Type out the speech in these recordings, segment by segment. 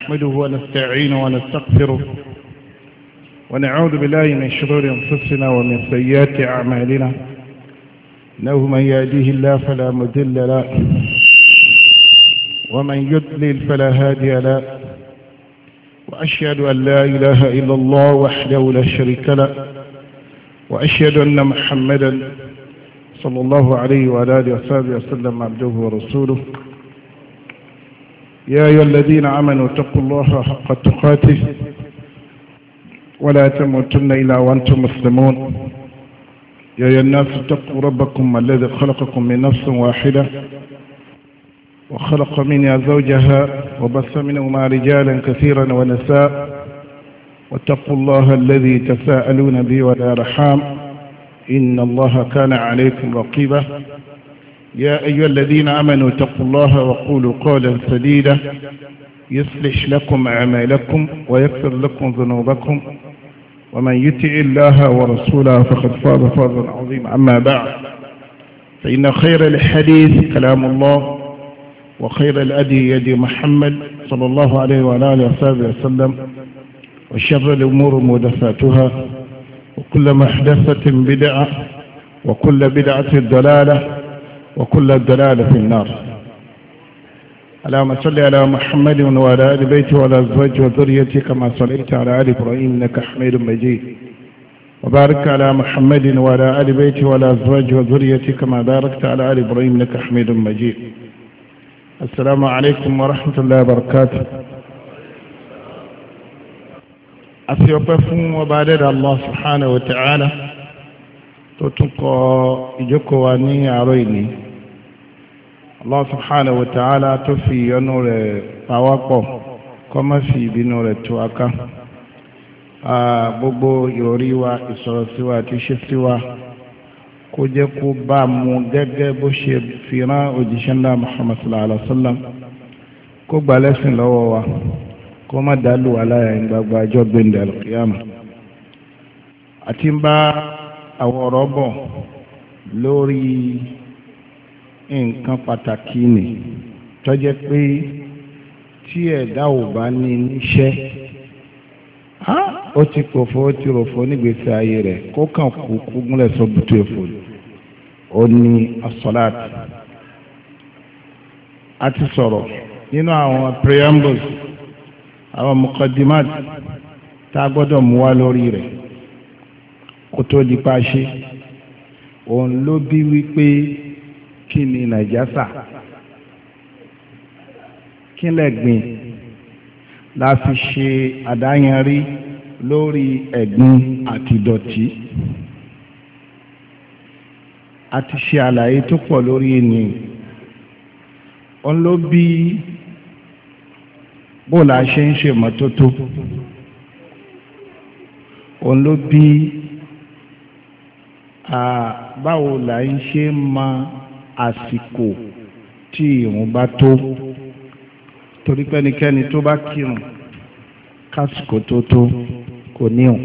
نحمده ونستعينه ونستغفره ونعوذ بالله من شرور أنفسنا ومن سيئات أعمالنا إنه من يهديه الله فلا مضل له ومن يضلل فلا هادي له وأشهد أن لا إله إلا الله وحده لا شريك له وأشهد أن محمدا صلى الله عليه وعلى آله وصحبه وسلم عبده ورسوله يا أيها الذين آمنوا اتقوا الله حق تقاته ولا تموتن إلا وأنتم مسلمون يا أيها الناس اتقوا ربكم الذي خلقكم من نفس واحدة وخلق منها زوجها وبث منهما رجالا كثيرا ونساء واتقوا الله الذي تساءلون به والأرحام إن الله كان عليكم رقيبا يا أيها الذين آمنوا اتقوا الله وقولوا قولا سديدا يصلح لكم أعمالكم ويغفر لكم ذنوبكم ومن يطع الله ورسوله فقد فاز فوزا عظيما أما بعد فإن خير الحديث كلام الله وخير الأدي يد محمد صلى الله عليه وعلى آله وصحبه وسلم وشر الأمور محدثاتها وكل محدثة بدعة وكل بدعة ضلالة وكل ضلالة في النار. اللهم صل على محمد وعلى آل بيته وعلى أزواجه وذريته كما صليت على آل إبراهيم إنك حميد مجيد وبارك على محمد وعلى آل بيته وعلى أزواجه وذريته كما باركت على آل إبراهيم إنك حميد مجيد. السلام عليكم ورحمة الله وبركاته. أسيوبكم وبعد الله سبحانه وتعالى تتقى إجوكواني عرويني Allah subhanahu wa ta'ala tó fi ìyọ́nú rẹ̀ pawápọ̀ kó má fi ìbínú rẹ̀ tú aká gbogbo ìròrí wa ìsọ̀rọ̀ sí wa àti iṣẹ́ sí wa kó jẹ́ kó bá mu gẹ́gẹ́ bó ṣe fi rán òjíṣẹ́ ńlá Muhammad sallallahu alaihi wa sallam kó gbà lẹ́sìn lọ́wọ́ wa kó má dàlú aláya ìgbàgbà ọjọ́ gbẹ̀ndẹ̀ alqiyama àti ń bá àwọn ọ̀rọ̀ bọ̀ lórí nǹkan pàtàkì ni tó jẹ́ pé tí ẹ̀dá ò bá ní níṣẹ́ ó ti pòfo ó ti rọ̀fọ́ nígbèsè ayé rẹ̀ kó kàn kú gúnlẹ̀ sọ́bùtú èfò ó ní asọ́láàtì. a ti sọ̀rọ̀ nínú àwọn preambles àwọn mukaddimat tá a gbọ́dọ̀ mú wá lórí rẹ̀ kó tó di pa ṣe òun ló bí wípé kí ni nàìjásà kí lẹ́gbìn la fi ṣe àdáyanrí lórí ẹ̀gbin àti ìdọ̀tí a ti ṣe àlàyé tó pọ̀ lórí ẹni òun ló bí bó la ṣe ń ṣe mọ́tótó òun ló bí báwo la ń ṣe máa àsìkò tí ìrun bá tó torí pẹ́nikẹ́ni tó bá kírun kásìkò tó tó kò níhùn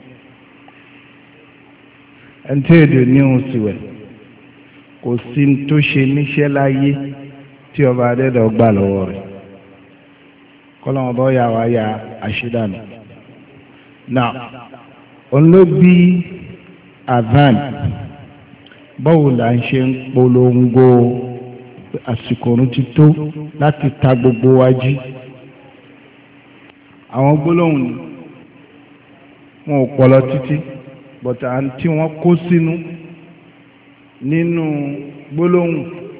ẹni tí èdè níhùn sí wẹ̀ kò sí tó ṣe níṣẹ́ láyé tí ọba adẹ́dọ̀ gbà lọ́wọ́ rẹ̀ kọ́lọ́mọ bá yà wá ya àṣídànù náà òun ló bí adhan báwo la ń ṣe ń polongo àsìkò ọ̀run ti tó láti ta gbogbo wa jí àwọn gbólóhùn ni wọn ò pọlọ títí bọ̀tà tí wọ́n kó sínú nínú gbólóhùn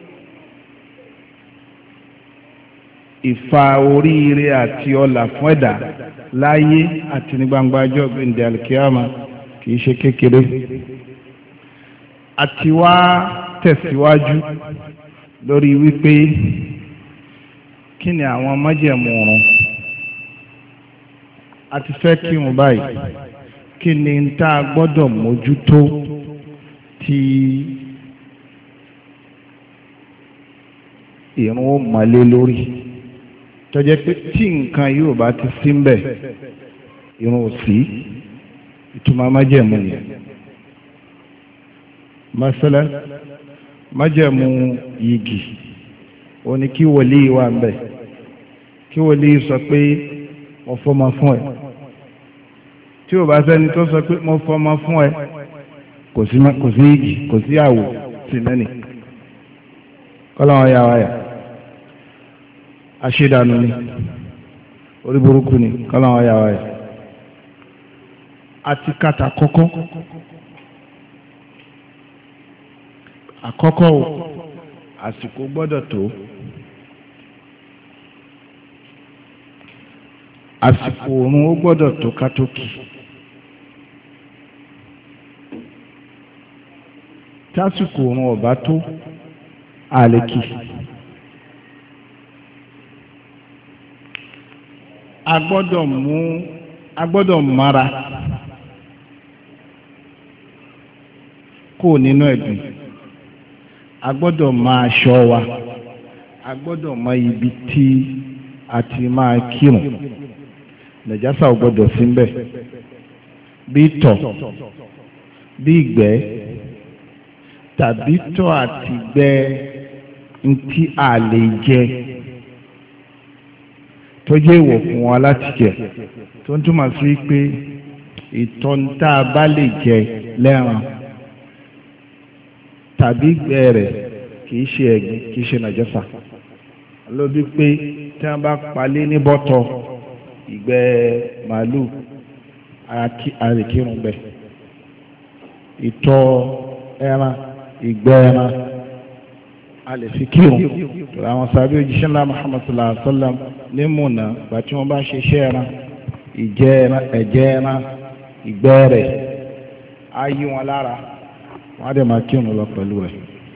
ìfà oríire àti ọlà fún ẹ̀dá láyé àti ní gbangba ọjọ́ gbẹ̀ndẹ̀ alikiyama kì í ṣe kékeré àti wá tẹ̀síwájú lórí wípé kí ni àwọn májẹ̀mú ọ̀run àti fẹ́ kí wọn báyìí kí ni ń tá a gbọ́dọ̀ mójútó tí ìrun ó mọ́lé lórí tó jẹ́ pé tí nǹkan yóò bá ti sí ń bẹ̀ ìrun ò sí ìtumọ̀ májẹ̀mú nìyẹn. Masala májẹ̀mú yìgì ó ní kí wòlíì wà ń bẹ̀ kí kí wọ́n lè sọ pé mo fọmọ fún ẹ tí ò bá sẹ́ni tó sọ pé mo fọmọ fún ẹ kò sí igi kò sí àwò sí mẹ́nì kọ́láwọn yà wáyà àṣedànù ni orí burúkú ni kọ́láwọn yà wáyà àti kàtà àkọ́kọ́ o àsìkò gbọ́dọ̀ tó àsìkò òrùn ó gbọ́dọ̀ tó kátókì tásìkò òrùn ọ̀bá tó àlèkì agbọ́dọ̀ mara kó nínú ẹ̀gbìn agbọ́dọ̀ máa ṣọ́ wa agbọ́dọ̀ mọ ibi tí a ti máa kírun nàjásà ò gbọ́dọ̀ sí ń bẹ̀ bí tọ̀ bí ìgbẹ́ tàbí tọ̀ àti gbẹ́ ntí a lè jẹ tó jẹ́ ìwọ̀ fún wa láti jẹ tó ń túmọ̀ sí pé ìtọ̀ ń tá a bá lè jẹ lẹ́ran tàbí ìgbẹ́ rẹ̀ kìí ṣe ẹ̀gbin kìí ṣe nàjásà lóbi pé tí wọ́n bá palẹ̀ ní bọ́tọ̀ ìgbẹ́ màálù àríkírun bẹ̀ ìtọ̀ ẹran ìgbẹ́ ẹran a lè fi kírun àwọn sábẹ òjíṣẹ́ ńlá Muhammad sallallahu alaihi wa sallam ní Mùnà gbà tí wọ́n bá ṣe iṣẹ́ ẹran ìjẹ ẹran ẹ̀jẹ̀ ẹran ìgbẹ́ rẹ̀ á yí wọn lára wọ́n á dẹ̀ máa kírun lọ pẹ̀lú rẹ̀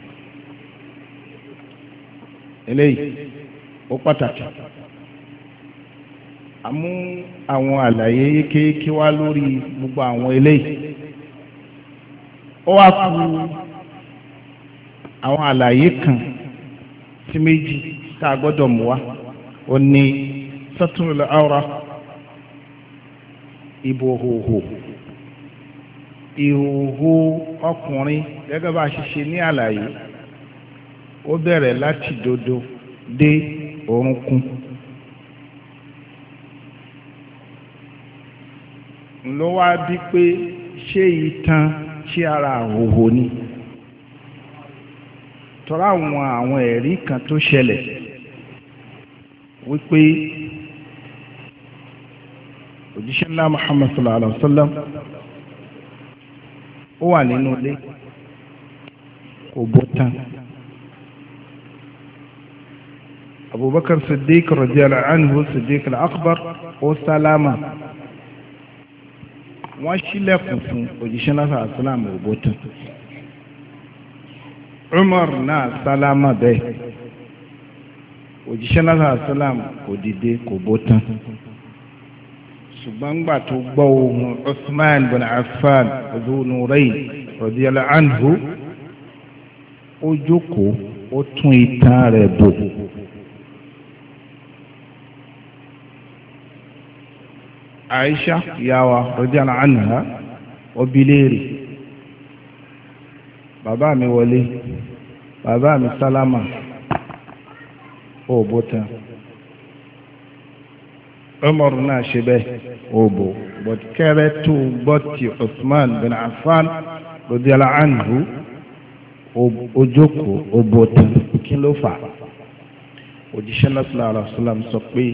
eléyìí ó pàtàkì àmú àwọn àlàyé yékéyéké wá lórí gbogbo àwọn eléyìí ó wá kù àwọn àlàyé kan sí méjì tá a gbọ́dọ̀ mú wá ó ní satrul awra ìbòhòhò ìhòhò ọkùnrin gẹ́gẹ́ bá a ṣe ṣe ní àlàyé ó bẹ̀rẹ̀ láti dodo dé orúnkún ló wá bí pé ṣé itan ṣé ara àhòhò ni tọ́ra àwọn ẹ̀rí kan tó ṣẹlẹ̀ wípé òjíṣẹ́ ńlá Muhammad sallallahu alaihi wa sallam ó wà nínú ilé kò bó tán Abubakar Siddiq radiyallahu anhu Siddiq al-Akbar ó sálámà wọ́n ṣílẹ̀kùn fún òjíṣẹ́ ńlá sallallahu alaihi wa sallam ò bó tán Umar náà sálámà bẹ́ẹ̀ òjíṣẹ́ náà sálám kò dìde kò bó tán ṣùgbọ́n gbà tó gbọ́ ohùn Uthman bin Affan Dhu Nurayn radiyallahu anhu ó jókòó ó tún itan rẹ̀ bò Aisha yàwá radiyallahu anha ó bi léèrè bàbá mi wọlé bàbá mi sálámà ó bó tán Umar náà ṣe bẹ́ẹ̀ ó bò bọ́t kẹ́rẹ́ tó gbọ́ ti Uthman bin Affan radiyallahu anhu ó jókòó ó bó tán kí ló fà òjíṣẹ́ náà sallallahu alaihi wasallam sọ pé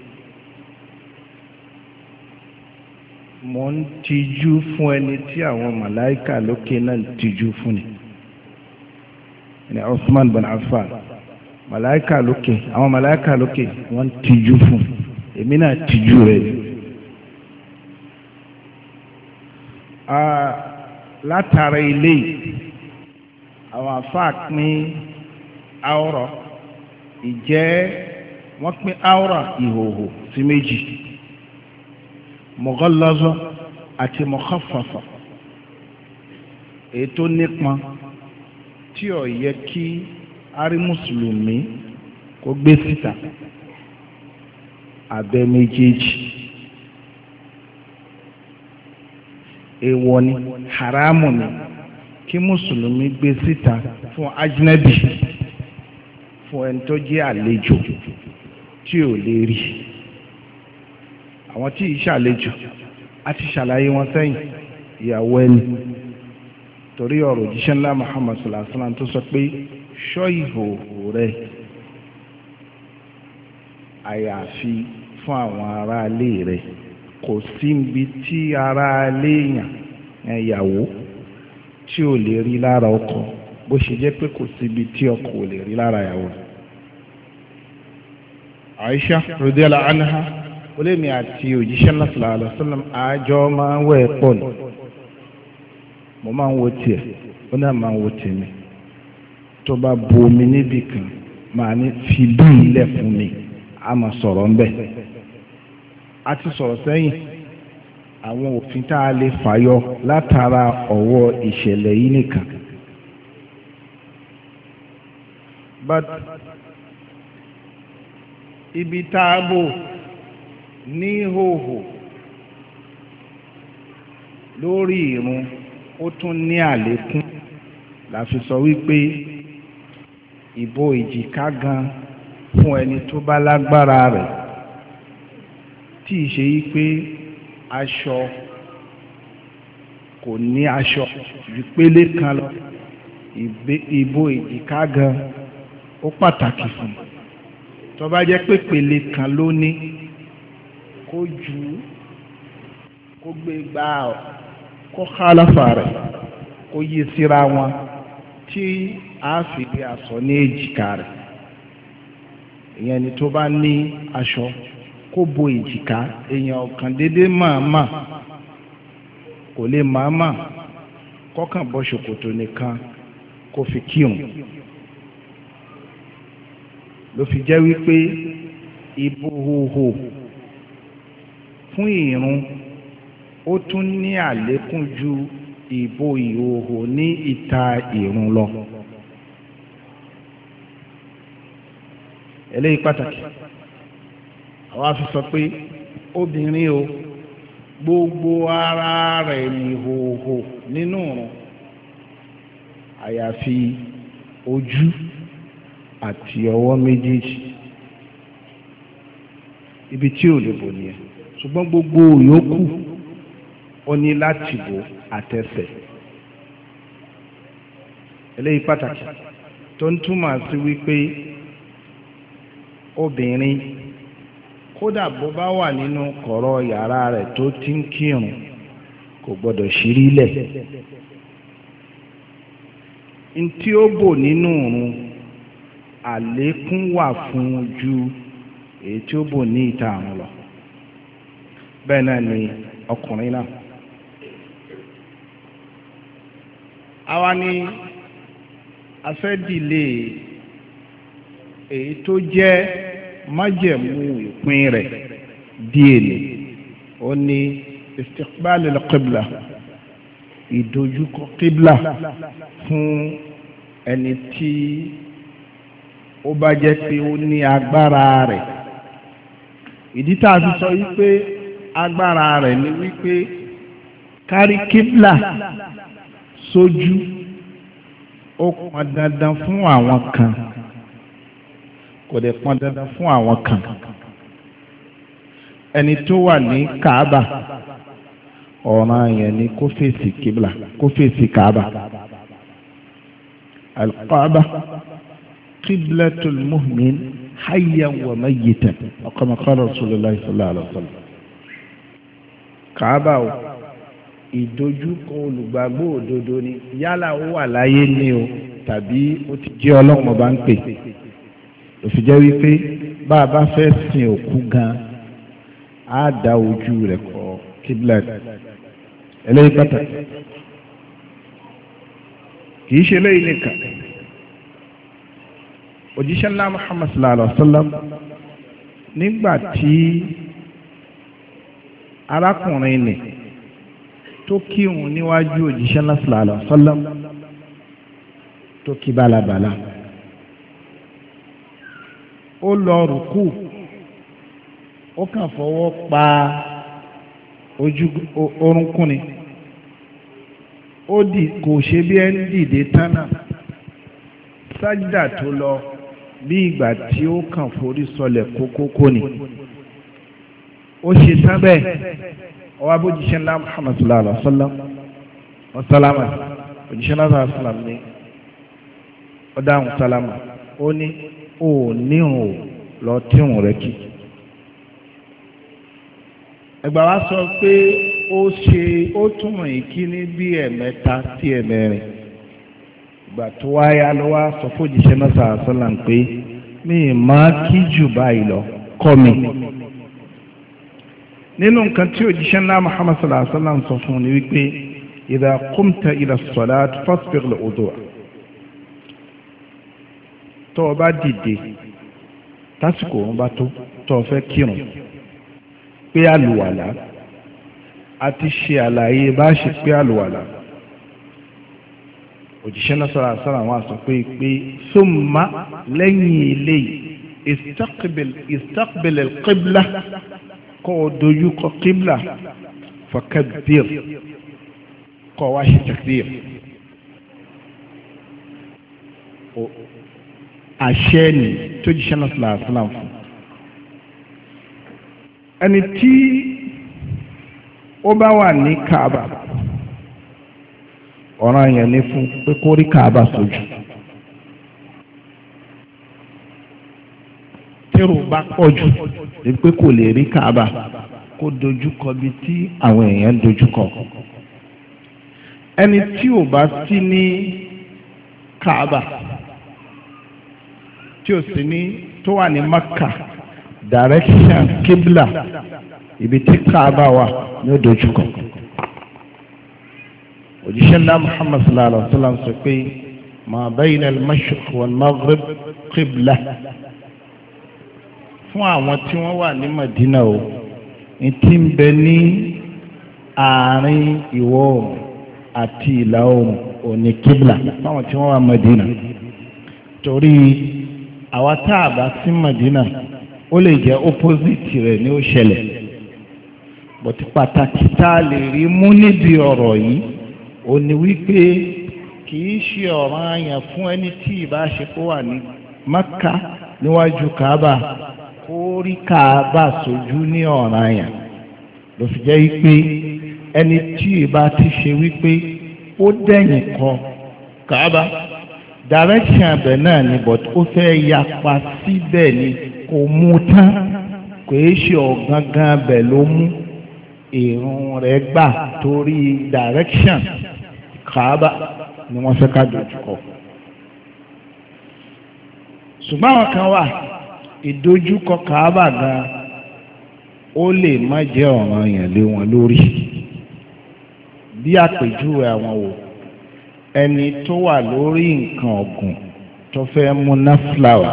mo ń tijú fún ẹni tí àwọn màláìkà lókè náà ń tijú fún ni ní Uthman bin Affan màláìkà lókè àwọn màláìkà lókè wọ́n ń tijú fún èmi náà tijú rẹ̀ ni. látara ilé àwọn afáà pín àwòrán ìjẹ́ wọ́n pín àwòrán ìhòhò sí méjì mughallaza àti mukhaffafa èyí tó nípọn tí ó yẹ kí arí mùsùlùmí kó gbé síta abẹ́ méjèèjì èèwọ̀ ni haramu ni kí mùsùlùmí gbé síta fún ajnabi fún ẹni tó jẹ́ àlejò tí ò lè rí àwọn tí ìṣàlejò àti ṣàlàyé wọn sẹ́yìn ìyàwó ẹni torí ọ̀rọ̀ òjíṣẹ́ ńlá Muhammad sallallahu alaihi wasallam tó sọ pé ṣọ́ ìhòòhò rẹ̀ àyàfi fún àwọn aráalé rẹ̀ kò sí ibi tí aráalé yàn ìyàwó tí ò lè rí lára ọkọ bó ṣe jẹ́ pé kò sí ibi tí ọkọ ò lè rí lára ìyàwó. Aisha radiyallahu anha olèmi àti òjíṣẹ́ ńlá sallallahu alaihi wasallam àjọ máa ń wẹ̀ pọ̀ ní mo máa ń wo tiẹ̀ ó náà máa ń wo tèmi tó bá bu omi níbì kan máa ní fi bí ilẹ̀ fún mi a máa sọ̀rọ̀ ń bẹ̀ a ti sọ̀rọ̀ sẹ́yìn àwọn òfin tá a lè fàyọ látara ọwọ́ ìṣẹ̀lẹ̀ yìí nìkan but ibi tá a bò ní hòhò lórí ìrun ó tún ní àlékún la fi sọ wípé ìbò ìjìká gan fún ẹni tó bá lágbára rẹ̀ tí ì ṣe yí pé aṣọ kò ní aṣọ ìpele kan lọ ìbò ìjìká gan ó pàtàkì fún tó bá jẹ́ pé pele kan ló ní kó ju kó gbé gbá kó khalafa rẹ̀ kó yí síra wọn tí a fi gbé aṣọ ní èjìká rẹ̀ ìyẹn ni tó bá ní aṣọ kó bo èjìká èèyàn kan dédé màmá kò lè màmá kọ́kàn bọ́ ṣòkòtò nìkan kó fi kírun ló fi jẹ́ wípé ìbòhòhò fún ìrun ó tún ní àlékún ju ìbò ìhòhò ní ìta ìrun lọ eléyìí pàtàkì àwa fi sọ pé obìnrin o gbogbo ara rẹ̀ ní ìhòhò nínú ìrun àyàfi ojú àti ọwọ́ méjèèjì ibi tí ò lè bò nìyẹn ṣùgbọ́n gbogbo yòókù ó ní láti bò àtẹsẹ̀ eléyìí pàtàkì tó ń túmọ̀ sí wípé obìnrin kódà bó bá wà nínú kọ̀rọ̀ yàrá rẹ̀ tó ti ń kírun kò gbọ́dọ̀ ṣírí lẹ̀ ntí ó bò nínú ìrun àlékún wà fún ju èyí tí ó bò ní ìta àrùn lọ bẹ́ẹ̀ náà ni ọkùnrin náà àwa ni afẹ́dìlé èyí tó jẹ́ májẹ̀mú ìpín rẹ̀ díèlè ó ní istiqbal al-qibla ìdojúkọ qibla fún ẹni tí ó bá jẹ́ pé ó ní agbára rẹ̀ ìdí tá a fi sọ wípé agbára rẹ̀ ni wípé kárí qibla sójú ó pọn dandan fún àwọn kan kò dẹ̀ pọn dandan fún àwọn kan ẹni tó wà ní Kaaba ọ̀ràn yẹn ni kó fèsì qibla kó fèsì Kaaba al-Kaaba qiblatul mu'min hayyan wa mayyitan kama qala Rasulullah sallallahu alaihi wasallam Kaaba o ìdojúkọ olùgbàgbọ́ òdodo ni yálà ó wà láyé ní o tàbí ó ti jẹ́ ọlọ́run ọba ń pè òfin jẹ́ wípé bá a bá fẹ́ sin òkú gan á dá ojú rẹ̀ kọ kíbla eléyìí pàtàkì kìí ṣe eléyìí nìkan òjíṣẹ́ ńlá Muhammad sallallahu alaihi wa sallam nígbà tí arákùnrin nì tó kírun níwájú òjíṣẹ́ ńlá sallallahu alaihi wa sallam tó kí balabala ó lọ rùkú ó kàn fọwọ́ pa ojú orúnkún ni kò ṣe bí ẹni dìde tánà sájídà tó lọ bí ìgbà tí ó kàn forí sọlẹ̀ kókókó ni ó ṣe tán bẹ́ẹ̀ ọwọ́ abójíṣẹ́ ńlá Muhammad sallallahu alaihi wa sallam ọ̀sálámà òjíṣẹ́ ńlá sallallahu alaihi wa sallam ní ọ̀dáhùn sálámà ó ní ó níhùn ò lọ tíhùn rẹ kí. ẹgbà wa sọ pé ó túmọ̀ ìkíní bí ẹ̀mẹ́ta sí ẹ̀mẹ́rin ìgbà tó wáyá ló wá sọ fún òjíṣẹ́ náà sallallahu alaihi wa sallam pé mi ì máa kí jù báyìí lọ kọ́ mi. nínú nǹkan tí òjíṣẹ́ ńlá Muhammad sallallahu alaihi wa sallam sọ fún ni wípé idha qumta ila as-salat fasbigh lil-wudu' tó o bá dìde tásìkò wọn bá tó o fẹ́ kírun pé àlùwàlá àti ṣe àlàyé bá ṣe pé àlùwàlá òjíṣẹ́ náà sallallahu alaihi wa sallam wá sọ pé summa lẹ́yìn eléyìí istaqbil al-qibla kó o dojú kọ qibla fakabbir kó o wá ṣe takbir àṣẹ ni tó jíṣẹ́ náà sallallahu alaihi wasallam fún ẹni tí ó bá wà ní Kaaba ọ̀ràn yẹn ní fún pé kó rí Kaaba sójú tẹ́rù bá pọ̀ jù ní pé kò lè rí Kaaba kó dojúkọ bí tí àwọn èèyàn dojúkọ ẹni tí ò bá sí ní Kaaba tí ò sí ní tó wà ní Makka direction Qibla ibi tí Kaaba wà ní ó dojúkọ òjíṣẹ́ ńlá Muhammad sallallahu alaihi wa sallam sọ pé ma bayna al-mashriq wal-maghrib Qibla fún àwọn tí wọ́n wà ní Madina o ní tí ń bẹ ní àárín ìwọ̀ oòrùn àti ìlà oòrùn òní Qibla fáwọn tí wọ́n wà Madina torí àwa tá a bá sí Madina ó lè jẹ́ opposite rẹ̀ ní ó ṣẹlẹ̀ bọ̀tí pàtàkì tá a lè rí mú níbi ọ̀rọ̀ yìí ó ní wípé kì í ṣe ọ̀ranyàn fún ẹni tí ìbáṣepọ̀ wà ní Makka níwájú Kaaba kó rí Kaaba sójú ní ọ̀ranyàn ló fi jẹ́ wípé ẹni tí ìbá ti ṣe wípé ó dẹ̀yìn kọ Kaaba direction abẹ náà ni but ó fẹ́ yapa síbẹ̀ ni kò mú tán kò é ṣe ọ̀gángan abẹ ló mú ìrun rẹ̀ gbà torí direction Kaaba ni wọ́n fẹ́ ká dojúkọ. ṣùgbọ́n àwọn kan wà ìdojúkọ Kaaba gan ó lè má jẹ́ ọ̀ranyàn lé wọn lórí bí àpèjúwe àwọn wò ẹni tó wà lórí nǹkan ọ̀gùn tó fẹ́ mú náfìláwà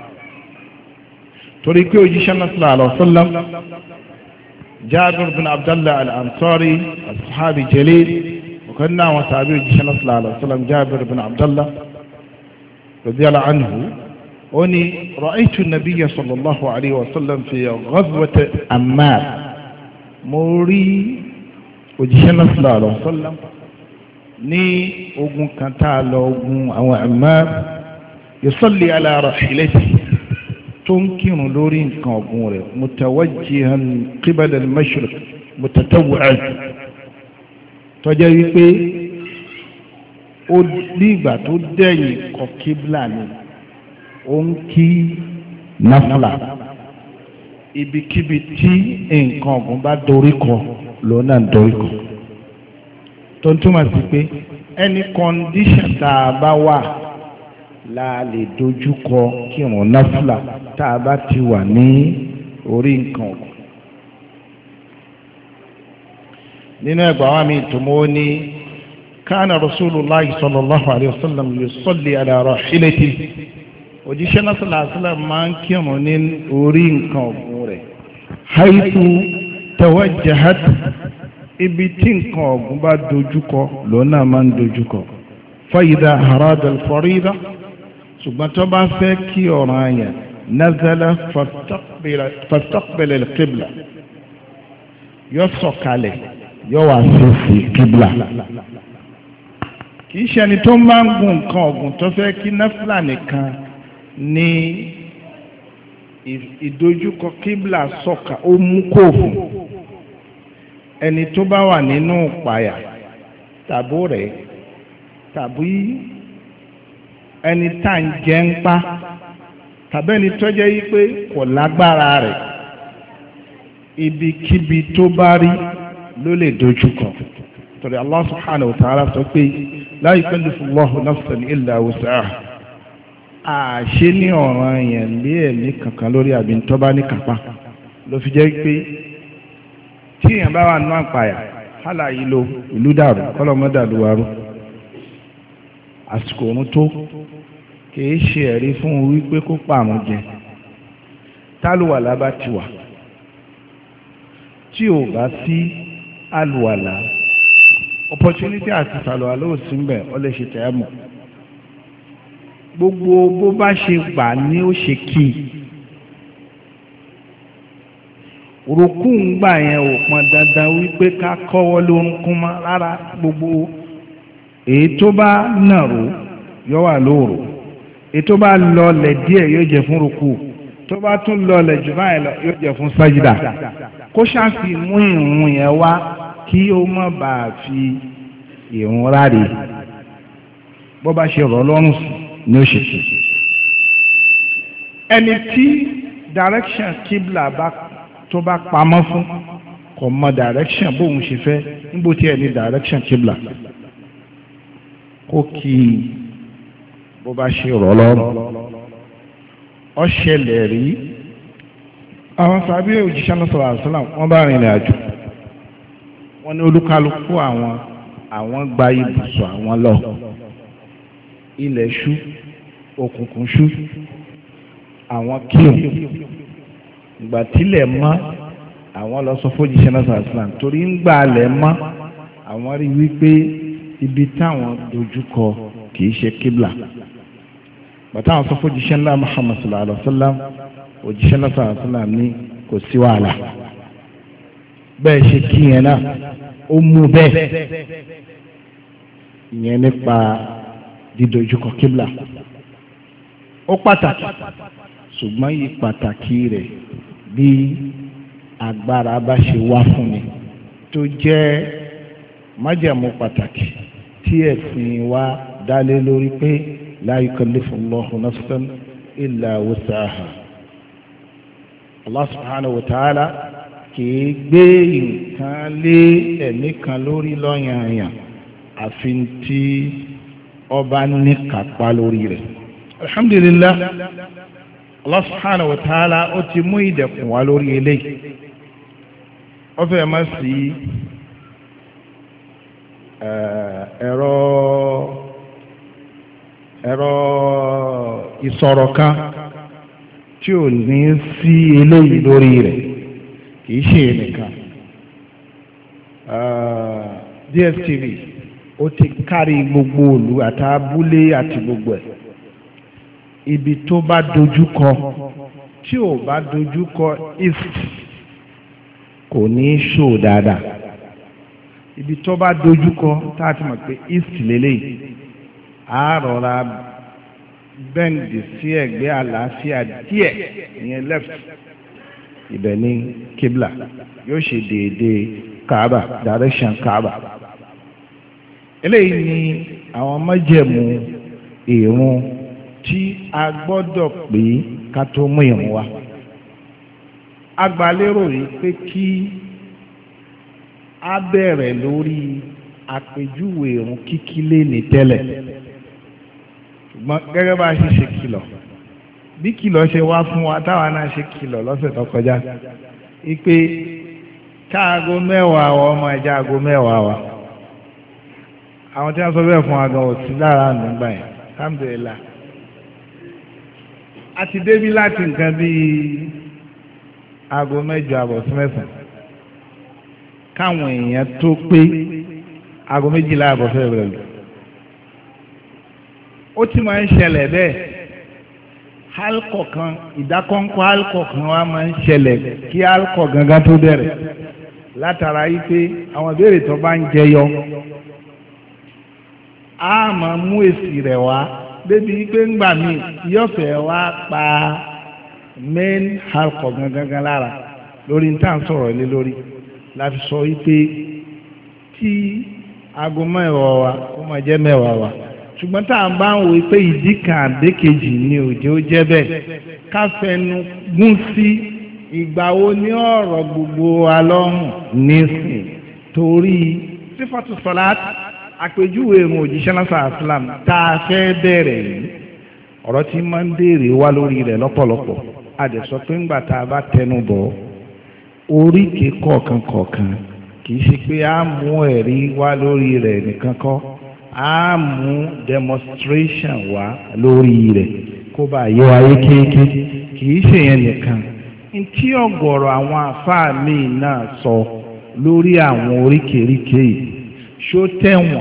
torí pé òjíṣẹ́ náà sallallahu alaihi wasallam Jabir bin Abdullah al-Ansari as-sahabi jalil ọ̀kan náà wọn sàbí òjíṣẹ́ náà sallallahu alaihi wasallam Jabir bin Abdullah radiyallahu anhu ó ní ra'aytu an-nabiyya sallallahu alaihi wasallam fi ghazwati Ammar mo rí òjíṣẹ́ náà sallallahu alaihi wasallam ní ogun kan tá a lọ ogun àwọn Ammar yusalli ala rahilatihi tó ń kírun lórí nǹkan ọ̀gùn rẹ̀ mutawajjihan qibala al-mashriq mutatawwi'an tó jẹ́ wípé ó ní ìgbà tó dẹ̀yìn kọ kíbla ni ó ń kí náfìlà ibikíbi tí nǹkan ọ̀gùn bá dorí kọ lòun náà dorí kọ tó ń túmọ̀ sí pé any condition tá a bá wà la lè dojú kọ kírun náfìlà tá a bá ti wà ní orí nǹkan ọ̀gùn. nínú ẹgbàá wa mi tòmó ní kánà rasulullahi sallallahu alayhi wa sallam yusalli ala rahilatihi òjíṣẹ́ náà sallallahu alayhi wa sallam máa ń kírun ní orí nǹkan ọ̀gùn rẹ̀ haythu tawajjahat ibi tí nǹkan ọ̀gùn bá dojúkọ lọ́nà máa ń dojúkọ fayida harada alfarida ṣùgbọ́n tó bá fẹ́ kí ọ̀ranyàn nazala fastaqbala alqibla yóò sọ̀kalẹ̀ yóò wá sí qibla kì í ṣe ẹni tó máa ń gun nǹkan ọ̀gùn tó fẹ́ kí náfìlà nìkan ní ìdojúkọ kíbla sọ̀ka ó mú kóòfù ẹni tó bá wà nínú ìpayà tàbó rẹ̀ tàbí ẹni tá à ń jẹ́ ń pa tàbí ẹni tó jẹ́ yí pé kò lágbára rẹ̀ ibikíbi tó bá rí ló lè dojúkọ torí Allah subhanahu wa ta'ala sọ pé la yukallifu Allahu nafsan illa wus'aha àṣẹ ní ọ̀ràn yẹn lé ẹ̀mí kankan lórí àbí tó bá ní kápá ló fi jẹ́ pé tí èèyàn bá wà nínú àpàyà hálà yìí lo ìlú dàrú kọ́lọ́mọ́dà ló wà rú àsìkò òun tó kìí ṣe ẹ̀rí fún un wípé kó pa àwọn jẹ tálùwàlá bá ti wà tí ò bá sí àlùwàlá opportunity àti sàlùwàlá ò sí mbẹ̀ ọ lè ṣe tẹ̀yàmù gbogbo bó bá ṣe gbà ní ó ṣe kí rùkú ń gbà yẹn ò pọn dandan wípé ká kọ́wọ́ lórúnkún mọ́ rárá gbogbo èyí tó bá nàró yọ wà lóòrò èyí tó bá lọlẹ̀ díẹ̀ yóò jẹ́ fún rùkú tó bá tún lọlẹ̀ jù báyìí lọ yóò jẹ́ fún sájídà kó ṣáàfi mú ìrun yẹn wá kí ó má bàa fi ìrun ráre bó bá ṣe rọ̀ lọ́rùn sí ni ó ṣe sí. ẹni tí direction kíbla tó bá pamọ́ fún kò mọ direction bóun ṣe fẹ́ níbo tí ẹ ní direction kíbla kó kí bó bá ṣe rọ̀ lọ́rùn. ó ṣẹlẹ̀ rí àwọn sàbí òjíṣẹ́ náà sọ̀rọ̀ àṣàlám wọ́n bá rìnrìn àjò wọ́n ní olúkálukú àwọn gba ibùsọ̀ àwọn lọ ilẹ̀ ṣú òkùnkùn ṣú àwọn kíò ìgbà tílẹ̀ mọ́ àwọn lọ sọ fójíṣẹ́ náà sọ̀rọ̀ àṣàlám torí ń gbà lẹ̀ mọ́ àwọn rí wípé ibi táwọn dojúkọ kìí ṣe kíbla bàtà àwọn sọ fójíṣẹ́ ńlá Muhammad sallallahu alaihi wa sallam òjíṣẹ́ náà sallallahu alaihi wa sallam ní kò sí wàhálà bẹ́ẹ̀ ṣe kí yẹn náà ó mú bẹ́ẹ̀ ìyẹn nípa dídojúkọ kíbla ó pàtàkì ṣùgbọ́n yìí pàtàkì rẹ̀ bí agbára bá ṣe wá fún mi tó jẹ́ májàmú pàtàkì tí ẹ̀sìn wa dálé lórí pé la yukallifu Allahu nafsan illa wus'aha. Allah subhanahu wa ta'ala kìí gbé nǹkan lé ẹ̀mí kan lórí lọ́yànyàn àfi tí ọba ní kápá lórí rẹ̀. Alhamdulillah, Allah subhanahu wa ta'ala ó ti mú ìdẹ̀kùn wá lórí eléyìí. Ó fẹ́ má sí ẹ̀rọ ìsọ̀rọ̀ kan tí ò ní sí eléyìí lórí rẹ̀ kìí ṣe nìkan DSTV ó ti kárí gbogbo òlu àti abúlé àti gbogbo ẹ̀ ibi tó bá dojúkọ tí ò bá dojúkọ east kò ní ṣó dáadáa ibi tó bá dojúkọ tá a ti mọ̀ pé east lélẹ́yìí a rọra bẹ́ǹdì sí ẹ̀gbẹ́ àlàáfíà díẹ̀ ìyẹn left ibẹ̀ ní kibla yóò ṣe déédéé kaaba direction kaaba eléyìí ni àwọn májẹ̀mú ìrun tí a gbọ́dọ̀ pé ká tó mú ìrun wa agbálérò yìí pé kí a bẹ̀rẹ̀ lórí àpèjúwe ìrun kíkí lé ní tẹ́lẹ̀ ṣùgbọ́n gẹ́gẹ́ bá a ṣe kìlọ̀ bí kìlọ̀ ṣe wá fún wa táwa náà ṣe kìlọ̀ lọ́sẹ̀ tó kọjá ipe káago mẹ́wàá wa ọmọ ẹja aago mẹ́wàá wa àwọn tí wọ́n sọ bẹ́ẹ̀ fún wa gan òsì lára nígbà yẹn alhamdulillah a ti débí láti nǹkan bíi aago mẹ́jọ àbọ̀ sí mẹ́sàn-án káwọn èèyàn tó pé aago méjìlá àbọ̀ fẹ́ẹ́ rẹ̀ lò ó ti máa ń ṣẹlẹ̀ bẹ́ẹ̀ alkọ̀ kan ìdákọ́ńkọ́ alkọ̀ kan wa máa ń ṣẹlẹ̀ kí alkọ̀ gangan tó bẹ̀rẹ̀ látara yìí pé àwọn ìbéèrè tó bá ń jẹyọ a máa mú èsì rẹ̀ wá débi pé ńgbà míì yọ̀fẹ̀ wá pa main halkọ̀ gangan lára lórí níta ń sọ̀rọ̀ lé lórí láti sọ wípé tí aago mẹ́wàá wa kó máa jẹ́ mẹ́wàá wa ṣùgbọ́n tá à ń bá ń wo pé ìdí kan àdékejì ni òjò jẹ́ bẹ́ẹ̀ ká fẹnu gún sí ìgbà wo ní ọ̀rọ̀ gbogbo alọ́hùn nísìn torí sífàtú sọ̀láàtì àpèjúwe ìrun òjíṣẹ́ náà àsìlám tá a fẹ́ bẹ̀rẹ̀ yìí ọ̀rọ̀ tí máa ń béèrè wá lórí rẹ̀ lọ́pọ̀lọpọ̀ a dẹ̀ sọ pé ńgbà tá a bá tẹnu bọ̀ oríkèé kọ̀ọ̀kan kọ̀ọ̀kan kì í ṣe pé a mú ẹ̀rí wá lórí rẹ̀ nìkan kọ́ a mú demonstration wá lórí rẹ̀ kó bá yé wa yékéyéké kì í ṣe yẹn nìkan tí ọ̀gọ̀rọ̀ àwọn àfáà míì náà sọ lórí àwọn oríkèéríkèé yìí ṣó tẹ̀wọ̀n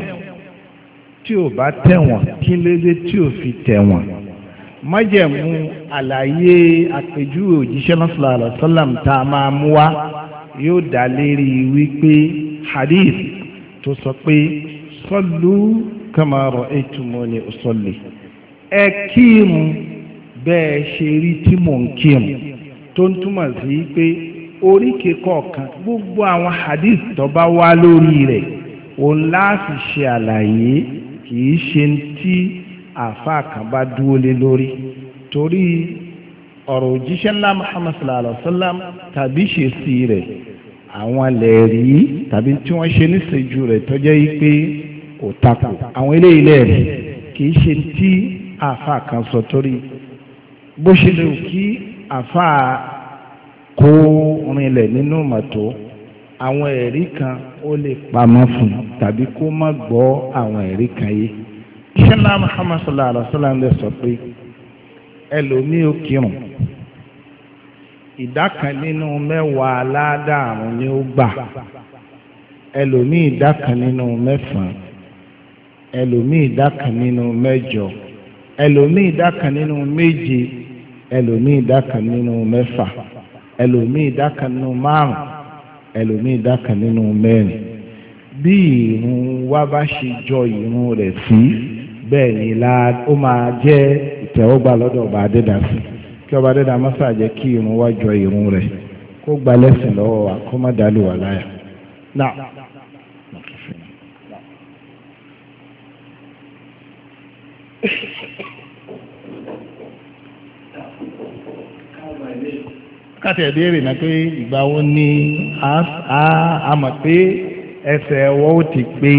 tí ò bá tẹ̀wọ̀n kí lédè tí ò fi tẹ̀wọ̀n májẹ̀mú àlàyé àpèjúwe òjíṣẹ́ náà sallallahu alaihi wasallam tá a máa mú wá yóò dá lérí wípé hadith tó sọ pé sallu kama ra'aytumuni usalli ẹ kírun bẹ́ẹ̀ ṣe rí tí mò ń kírun tó ń túmọ̀ sí pé oríkèé kọ̀ọ̀kan gbogbo àwọn hadith tó bá wá lórí rẹ̀ òun láti ṣe àlàyé kìí ṣe tí àáfàá kan bá dúró lé lórí torí ọ̀rọ̀ òjíṣẹ́ ńlá Muhammad sallallahu alaihi wa sallam tàbí ṣe sí rẹ̀ àwọn lẹ́ẹ̀rí tàbí tí wọ́n ṣe níṣẹ́jú rẹ̀ tó jẹ́ pé kò takò àwọn eléyìí lẹ́ẹ̀rí kìí ṣe tí àáfàá kan sọ torí bó ṣe lè kí àáfàá kó rinlẹ̀ nínú mọ̀tò àwọn ẹ̀rí kan ó lè pamọ́ fún tàbí kó má gbọ́ àwọn ẹ̀rí kan yé ṣẹlá Muhammad sallallahu alaihi wa sallam lè sọ pé ẹlòmíì ó kírun ìdá kan nínú mẹ́wàá aládàrún ni ó gbà ẹlòmíì ìdá kan nínú mẹ́sàn-án ẹlòmíì ìdá kan nínú mẹ́jọ ẹlòmíì ìdá kan nínú méje ẹlòmíì ìdá kan nínú mẹ́fà ẹlòmíì ìdá kan nínú márùn ẹlòmíì ìdá kan nínú mẹ́rin bí ìrun wa bá ṣe jọ ìrun rẹ̀ sí bẹ́ẹ̀ ni ó máa jẹ́ ìtẹ́wọ́gbà lọ́dọ̀ ọba adédàsí kí ọba adédà mọ́sá jẹ́ kí ìrun wa jọ ìrun rẹ̀ kó gba lẹ́sìn lọ́wọ́ wa kó má dálù wà láyà. Now, káti ẹ̀bẹ̀rẹ̀ náà pé ìgbà wo ni a mọ̀ pé ẹsẹ̀ ẹwọ́ ó ti pé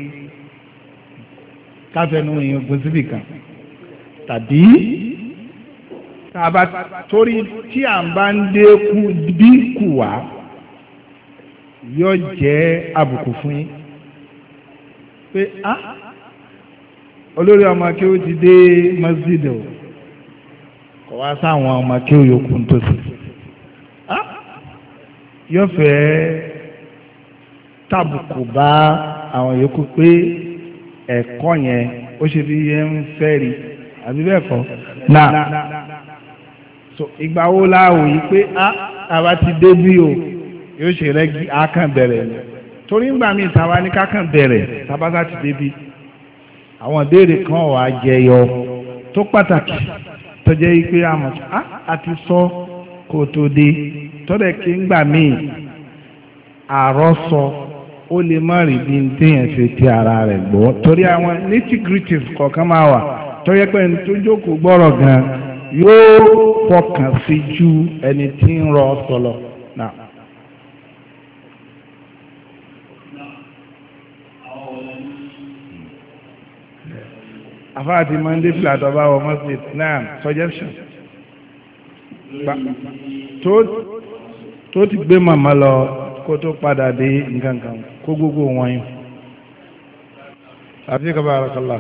káfẹ́nu ìyẹn ogun síbì kan tàbí tàbá torí tí à ń bá ń dékù bí kù wá yóò jẹ́ àbùkù fún yín pé olórí ọmọ kí ó ti dé masjid o kò wá sáwọn ọmọ kí ó yòókù nítòsí yóò fẹ́ tàbùkù bá àwọn yòókù pé ẹ̀kọ́ yẹn ó ṣe bí yẹn ń fẹ́ rí àbí bẹ́ẹ̀ kọ́ náà so ìgbà wo láàwò yìí pé àwa ti dé bí o yóò ṣe rẹ́gí àákàn bẹ̀rẹ̀ ni torí ńgbà míì tàwa ní kákàn bẹ̀rẹ̀ tábàtà ti dé bí àwọn ìbéèrè kan wà á jẹyọ tó pàtàkì tó jẹ́ yìí pé àmọ̀ àti sọ kó tó dé tọ́lẹ̀ kí ń gbà míì àrọ́sọ ó lè má rí bí n téèyàn ṣe ti ara rẹ̀ gbọ́ torí àwọn nitty-gritties kọ̀ọ̀kan máa wà tó yẹ pé ẹni tó jókòó gbọ́rọ̀ gan yóò fọkàn sí ju ẹni tí ń rọ sọlọ náà. àfáàtì monday flat ọba wọ mosque náà suggestion tó ti gbé màmá lọ kó tó padà dé nǹkankan kó gbogbo wọn yìí àti kaba arakala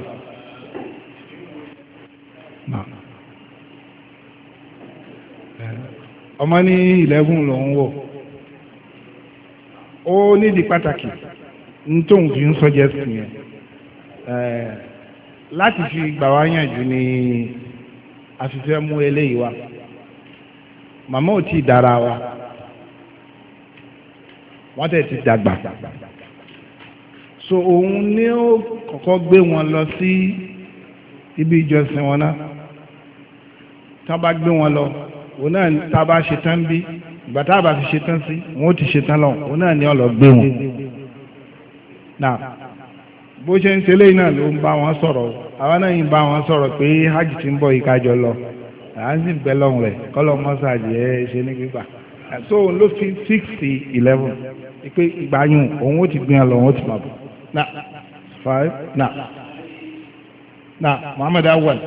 ọmọ ní 11 lòun wò ó nídìí pàtàkì ní tóun fi ń suggest yẹn láti fi gbà wá yànjú ní àfihàn mú eléyìí wá màmá ò tí ì dára wa wọ́n tẹ̀ ti dàgbà so òun ní ó kọ́kọ́ gbé wọn lọ sí ibi ìjọsìn wọn náà tí wọ́n bá gbé wọn lọ òun náà tá a bá ṣe tán bí ìgbà tá a bá fi ṣe tán sí wọn ó ti ṣe tán lọ òun náà ni ó lọ gbé wọn. náà bó ṣe ń ṣẹlẹ̀ náà ló ń bá wọn sọ̀rọ̀ àwọn náà ń bá wọn sọ̀rọ̀ pé hajj ti ń bọ̀ yìí kájọ lọ à ń sì bẹ́ lọ́hùn rẹ̀ kọ́lọ́ mọ́sáàjì ẹ̀ ṣe ní gbígbà so òun ló fi 6-11 pé ìgbà yùn òun ó ti gbìyànjú lọ òun ó ti máa bọ̀. náà 5 náà Muhammad Awal.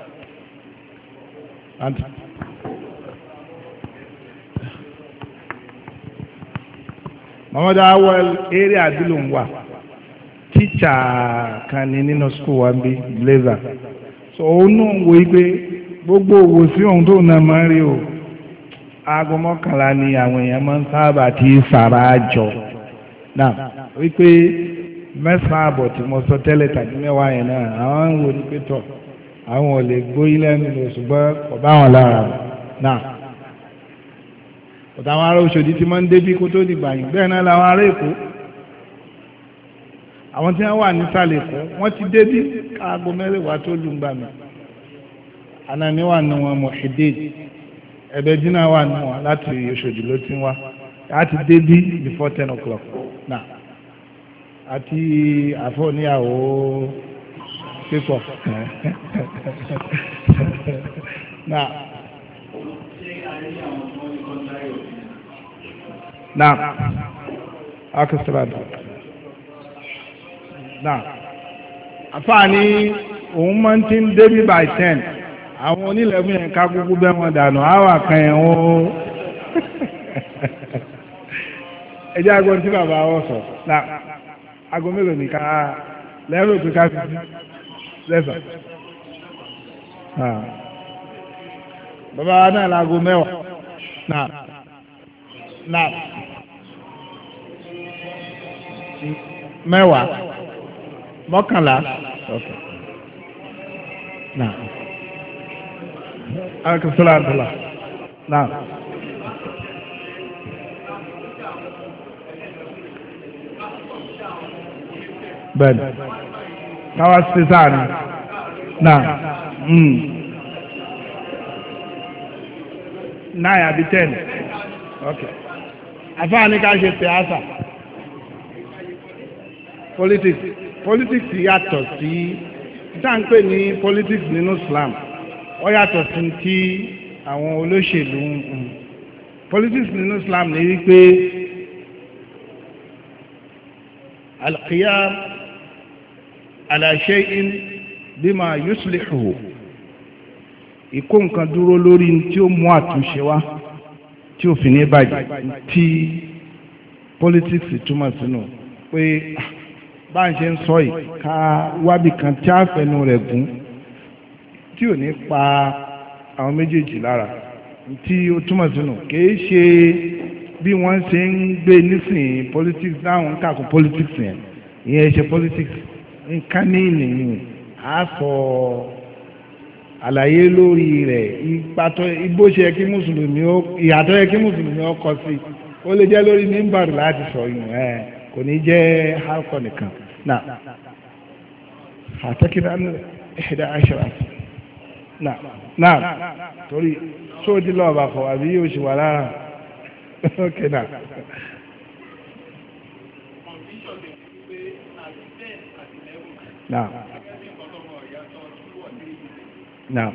Muhammad Awal eré àdúlò ń wà tíṣà kan ní nínú skul wa ń bí blazer so òun náà wo pé gbogbo òwò sí ohun tó náà máa ń rí o aago mọ́kànlá ni àwọn èèyàn máa ń sábà ti sàrà jọ náà wípé mẹ́sàn-án àbọ̀ tí mo sọ tẹ́lẹ̀ tàbí mẹ́wàá yẹn náà àwọn ń wo ní pé tọ̀ àwọn ò lè gbóyún lẹ́nu lò ṣùgbọ́n kò bá wọn lára náà ọ̀tá àwọn ará Òṣòdì ti máa ń débí kó tó dìgbà yìí bẹ́ẹ̀ náà làwọn ará Èkó àwọn tí wọ́n wà nísàlẹ̀ Èkó wọ́n ti débí káàgó mẹ́rẹ̀wá tó lù ń gbà mí Anani wà nù wọn Muhyiddin ẹ̀bẹ̀ dínà wà nù wọn láti Òṣòdì ló ti ń wá láti débí before 10 o'clock náà àti àfọ̀níyàwó pípọ̀ náà. Naam. Akasirada. Naam. Àfààní òun máa ń ti ń débi by 10. Àwọn onílẹ̀kùn yẹn ká kúkú bẹ́ wọn dànù. Àwa kan yẹn ó. Ẹ jẹ́ agbọ́n tí bàbá wọ̀ sọ. Náà aago mélòó ni ká lẹ́rù pé ká fi lẹ́sàn. Bàbá wa náà láago mẹ́wàá. Náà. Náà. Mẹ́wàá mọ́kànlá okay náà akasọ́lá àdúrà náà bẹ́ẹ̀ni káwá sí sáàni náà 9 àbí 10 okay àfáàní ká ṣe tìátà. Politics yàtọ̀ sí dáńpé ní politics nínú Islam ó yàtọ̀ sí ti àwọn olóṣèlú politics nínú Islam ní wípé al-qiyam ala shay'in bima yuslihu ìkó nǹkan dúró lórí tí ó mú àtúnṣe wá tí ó fi ní bàjẹ́ tí politics túmọ̀ sínú pé bá ń ṣe ń sọ yìí ká wábì kan tí a fẹnu rẹ̀ gún tí ò ní pa àwọn méjèèjì lára tí ó túmọ̀ sínú kìí ṣe bí wọ́n ṣe ń gbé nísìnyí politics dáhùn ń kàkún politics yẹn ìyẹn ṣe politics nǹkan ní ìnìyàn á sọ àlàyé lórí rẹ̀ igbó ṣe kí mùsùlùmí ó ìyàtọ̀ yẹ kí mùsùlùmí ó kọ sí ó lè jẹ́ lórí mímbàrì láti sọ yìí kò ní jẹ́ halkọ nìkan náà àtẹ́kìdá ní 11 náà torí sóòdí lọ́ọ̀bà kọ̀ àbí yóò ṣe wà lára ok náà. Náà. Náà.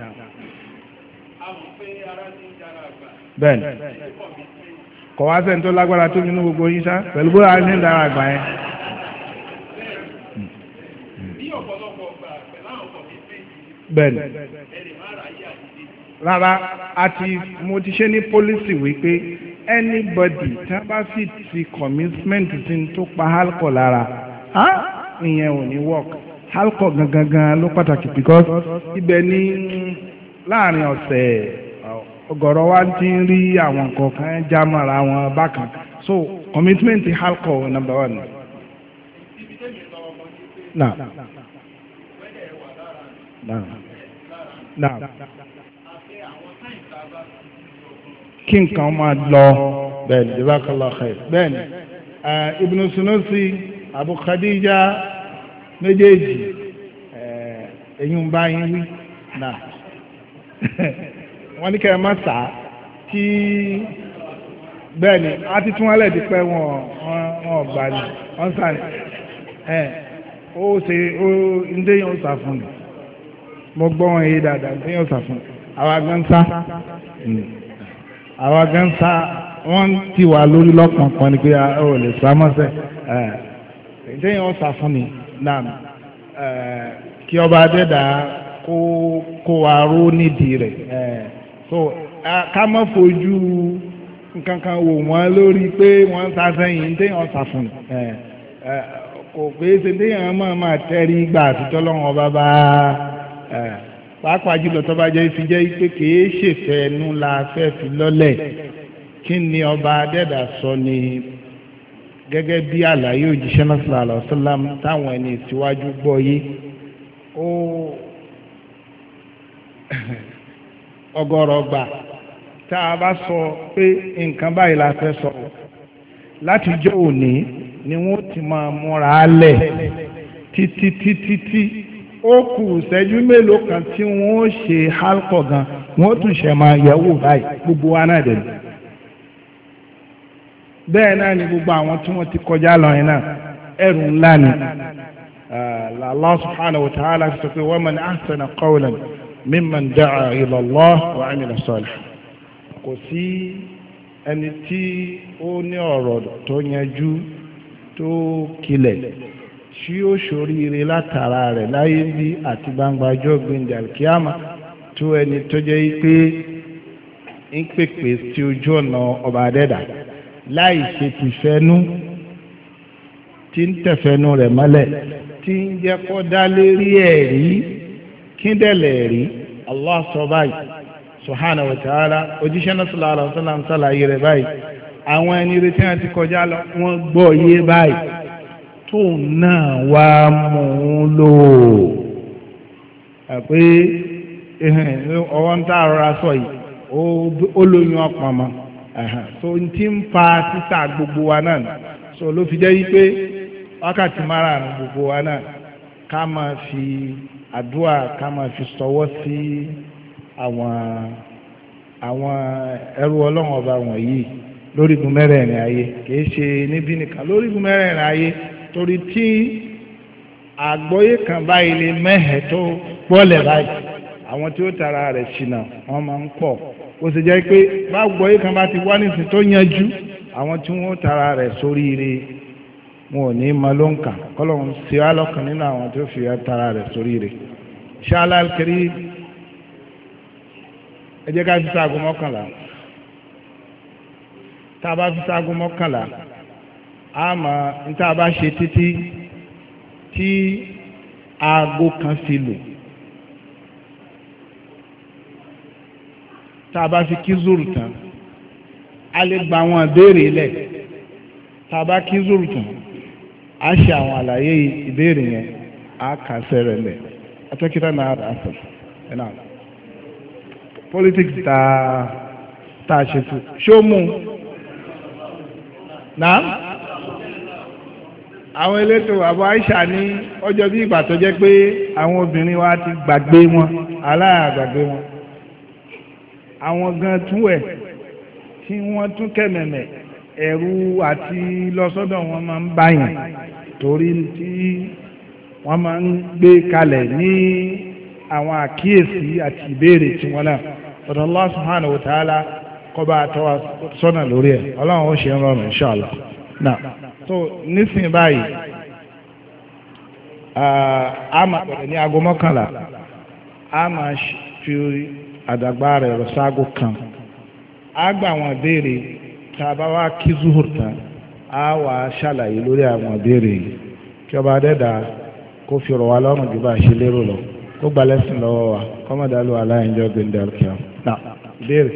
Bẹ́ẹ̀ni. Kọ̀ wá sẹ́ni tó lágbára tó nínú gbogbo yín sá pẹ̀lú bó láti ń dára àgbà yẹn. Bẹ́ẹ̀ni. Rárá mo ti ṣe ní pólísì wípé anybody tí wọ́n bá sì ti commitment tí ń tó pa alcohol lára ìyẹn ò ní work alcohol gangan ló pàtàkì because ibẹ̀ ní láàrin ọ̀sẹ̀ ọ̀gọ̀rọ̀ wa ti ń rí àwọn nǹkan kan já mọ́ra wọn bákan so commitment alcohol number 1. Now. Now. Now. Kí nǹkan máa lọ bẹ́ẹ̀ni jazakallah khair bẹ́ẹ̀ni Ibn Sunusi Abu Khadija méjèèjì èyí ń bá yín wí náà wọ́n ní kẹ́ ẹ má sá kí bẹ́ẹ̀ ni a ti tún wálẹ̀ di pé wọ́n gbà ní wọ́n sá ní ó ṣe ó ń déyàn ó sá fún mi mo gbọ́ wọn yé dáadáa ń déyàn ó sá fún mi àwa gan sá àwa gan sá wọ́n ti wà lórí lọ́kàn kan ni pé ó lè sá mọ́sẹ̀ ń déyàn ó sá fún mi náà kí ọba adẹ́dà kó wa ró nídìí rẹ̀ so ká má fojú nǹkankan wò wọ́n lórí pé wọ́n ń sá sẹ́yìn téèyàn sá fún kò pé ṣe téèyàn máa tẹ́rí gbà àtijọ́ lọ́wọ́ ọba bá pàápàá jùlọ tó bá jẹ́ fi jẹ́ pé kìí ṣèfẹ́ ẹnu la fẹ́ fi lọ́lẹ̀ kí ni ọba adẹ́dà sọ ni gẹ́gẹ́ bí àlàyé òjíṣẹ́ náà sallallahu alaihi wasallam táwọn ẹni ìsíwájú gbọ́ yé ó ọgọ́rọ̀ gbà tá a bá sọ pé nǹkan báyìí la fẹ́ sọ láti jọ́ òní ni wọ́n ti máa múra lẹ̀ títí ó kù ìṣẹ́jú mélòó kan tí wọ́n ṣe hálkọ̀ gan wọ́n tún ṣe máa yẹ̀wò báyìí gbogbo wa náà dẹ̀ bẹ́ẹ̀ náà ni gbogbo àwọn tí wọ́n ti kọjá lọ yẹn náà ẹrù ńlá ni Allah subhanahu wa ta'ala sọ pé wa man ahsana qawlan mimman da'a ila Allah wa amila salihan kò sí ẹni tí ó ní ọ̀rọ̀ tó yanjú tó kilẹ̀ tí ó ṣoríire látara rẹ̀ láyé bí àti gbangbajọ́ gbẹ̀ndẹ̀ alkiyama tó ẹni tó jẹ́ pé ń pèpè sí ojú ọ̀nà ọba adẹ́dà láì ṣe tìfẹ́nú tí ń tẹ̀fẹ́nú rẹ̀ mọ́lẹ̀ tí ń jẹ́ kó dá lérí ẹ̀rí kíndẹ̀lẹ̀ rí Allah sọ báyìí subhanahu wa ta'ala òjíṣẹ́ náà sallallahu alaihi wasallam ṣàlàyé rẹ̀ báyìí àwọn ẹni rẹ̀ tí wọ́n ti kọjá lọ wọ́n gbọ́ yé báyìí tó náà wá mú un lò pé ọwọ́ ń tà rọra sọ yìí ó lóyún ọpọn mọ́ so n ti ń fa títà gbogbo wa náà so ló fi jẹ́ wípé wákàtí márùn-ún gbogbo wa náà ká máa fi àdúrà ká máa fi sọwọ́ sí àwọn ẹrú ọlọ́run ọba wọ̀nyí lórígun mẹ́rẹ̀ẹ̀rin ayé kìí ṣe níbí nìkan lórígun mẹ́rẹ̀ẹ̀rin ayé torí tí àgbọ́yé kan báyìí lè mẹ́hẹ̀ tó gbọ́lẹ̀ báyìí àwọn tí ó tara rẹ̀ ṣìnà wọ́n máa ń pọ̀ ó sì jẹ́ pé bá àgbọ́yé kan bá ti wá nísìn tó yanjú àwọn tí wọ́n tara rẹ̀ sóríire wọn ò ní mọ ló ń kà kọ́lọ́hún sí wa lọ́kàn nínú àwọn tó fi tara rẹ̀ sóríire inshallah al-karim ẹ jẹ́ ká fi sáàgó mọ́kànlá tá a bá fi sáàgó mọ́kànlá a máa ń tá a bá ṣe títí tí aago kan fi lò tá a bá fi kí zuru tán a lè gba àwọn ìbéèrè lẹ̀ tá a bá kí zuru tán a ṣe àwọn àlàyé ìbéèrè yẹn a kà sẹ́rẹ̀ lẹ̀ atọ́kítà náà rà sọ ẹ̀ náà politics tá a ṣe fún ṣó mú náà àwọn elétò àbọ̀ Aisha ní ọjọ́ bí ìgbà tó jẹ́ pé àwọn obìnrin wa ti gbàgbé wọn aláàgbàgbé wọn àwọn gan tún ẹ̀ tí wọ́n tún kẹ̀mẹ̀mẹ̀ ẹ̀rù àti lọ́sọ́dọ̀ wọn máa ń báyàn torí tí wọ́n máa ń gbé kalẹ̀ ní àwọn àkíyèsí àti ìbéèrè tí wọ́n náà ọ̀dọ̀ Allah subhanahu wa ta'ala kọba àtọwà sọ́nà lórí ẹ̀ ọlọ́run ó ṣe ń rọrùn inshallah náà so nísìnyí báyìí a máa bẹ̀rẹ̀ ní aago mọ́kànlá a máa fi àdàgbà rẹ̀ rọ̀ sáago kan a gba àwọn ìbéèrè tá a bá wá kí zuhur tán a wà á ṣàlàyé lórí àwọn ìbéèrè yìí kí ọba adẹ́dà kó fi rọ̀ wá lọ́rùn jù bá a ṣe lérò lọ kó gba lẹ́sìn lọ́wọ́ wa kọ́mọ̀dálù aláìjọ́ gbẹ̀ndẹ̀ alkiya náà ìbéèrè.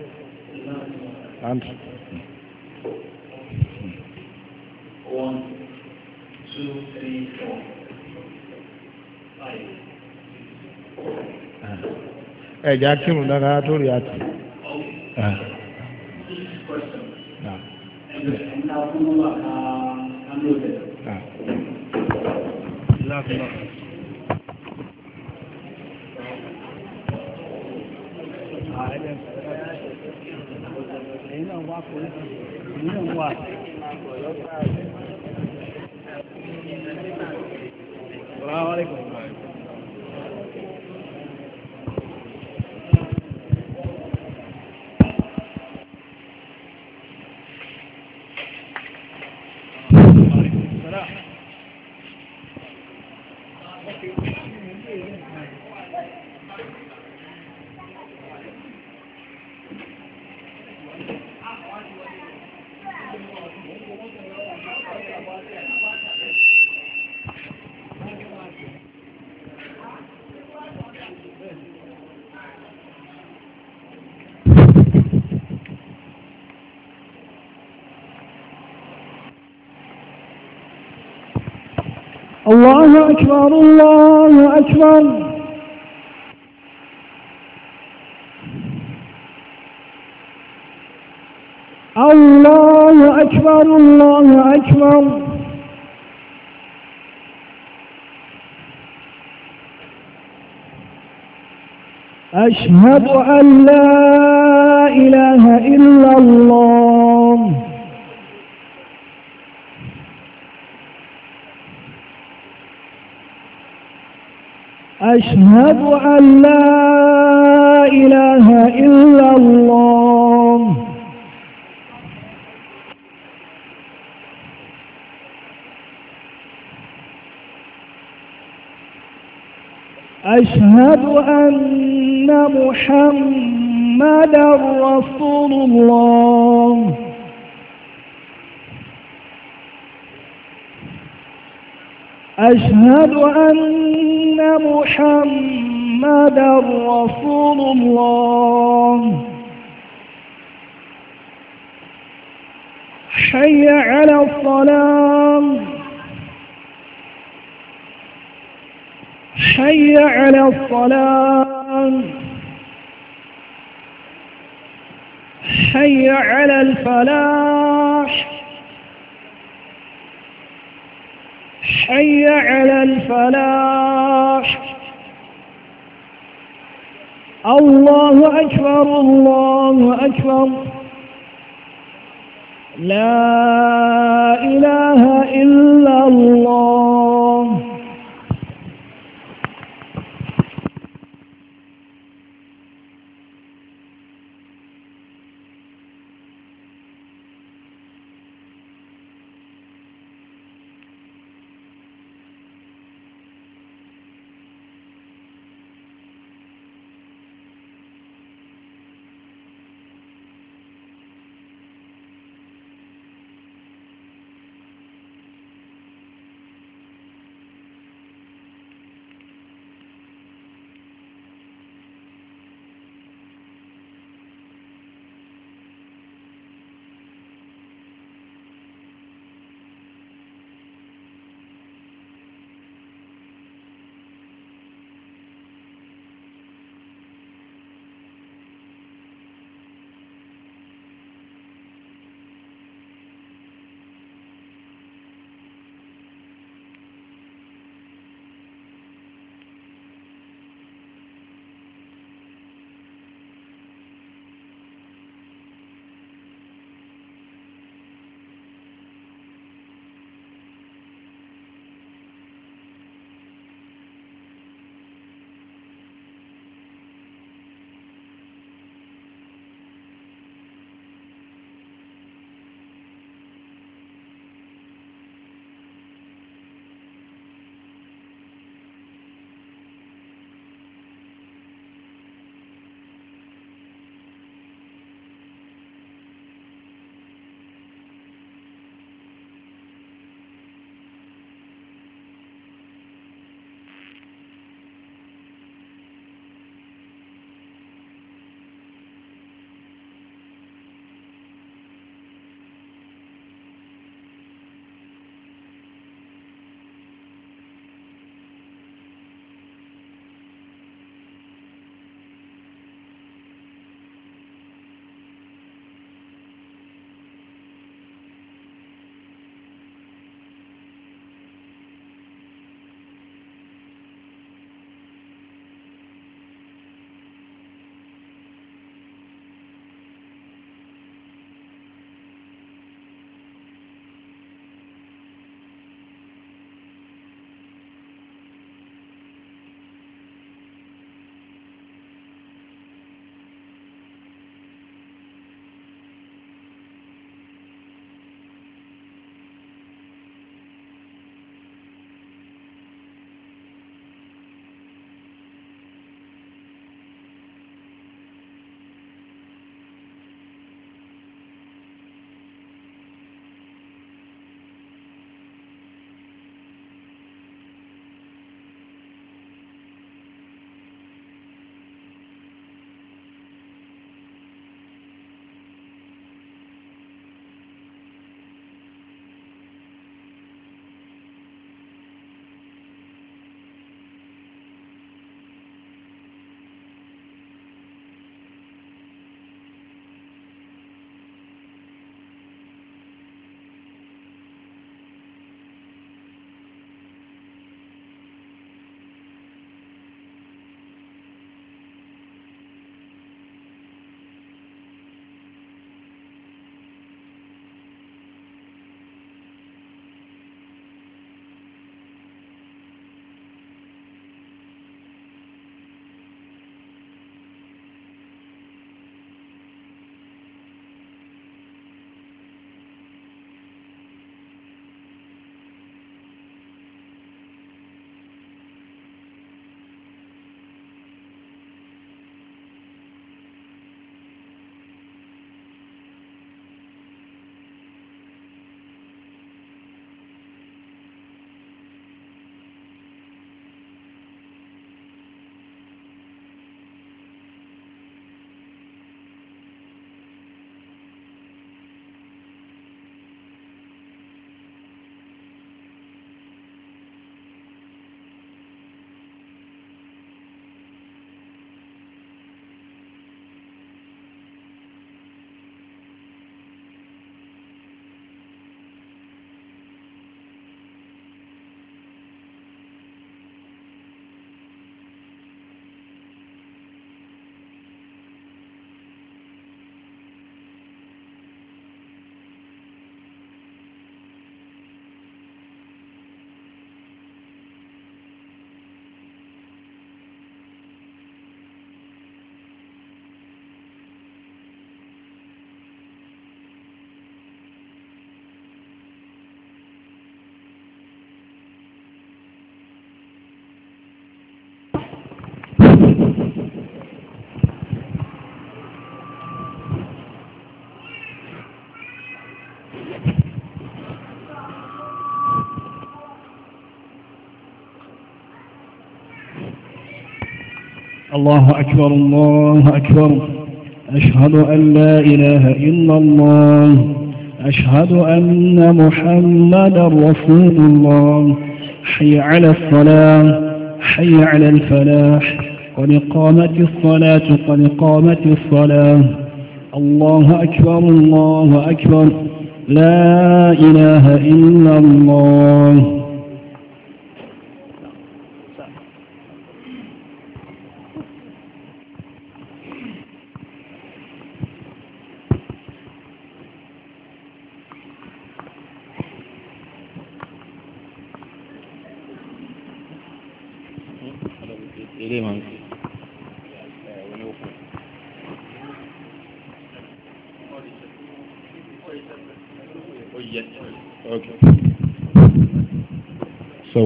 One, two, three, four, five. Ẹ̀já kírun dára tó rí àti. السلام عليكم. الله أكبر الله أكبر. الله أكبر الله أكبر. أشهد أن لا إله إلا الله. أشهد أن لا إله إلا الله. أشهد أن محمدا رسول الله. أشهد أن محمدا رسول الله. حي على الصلاة. حي على الصلاة. حي على الفلاح. حي على الفلاح. الله أكبر الله أكبر. لا إله إلا الله. الله أكبر الله أكبر. أشهد أن لا إله إلا الله. أشهد أن محمدا رسول الله. حي على الصلاة حي على الفلاح. قد قامت الصلاة قد قامت الصلاة. الله أكبر الله أكبر. لا إله إلا الله. Okay. So,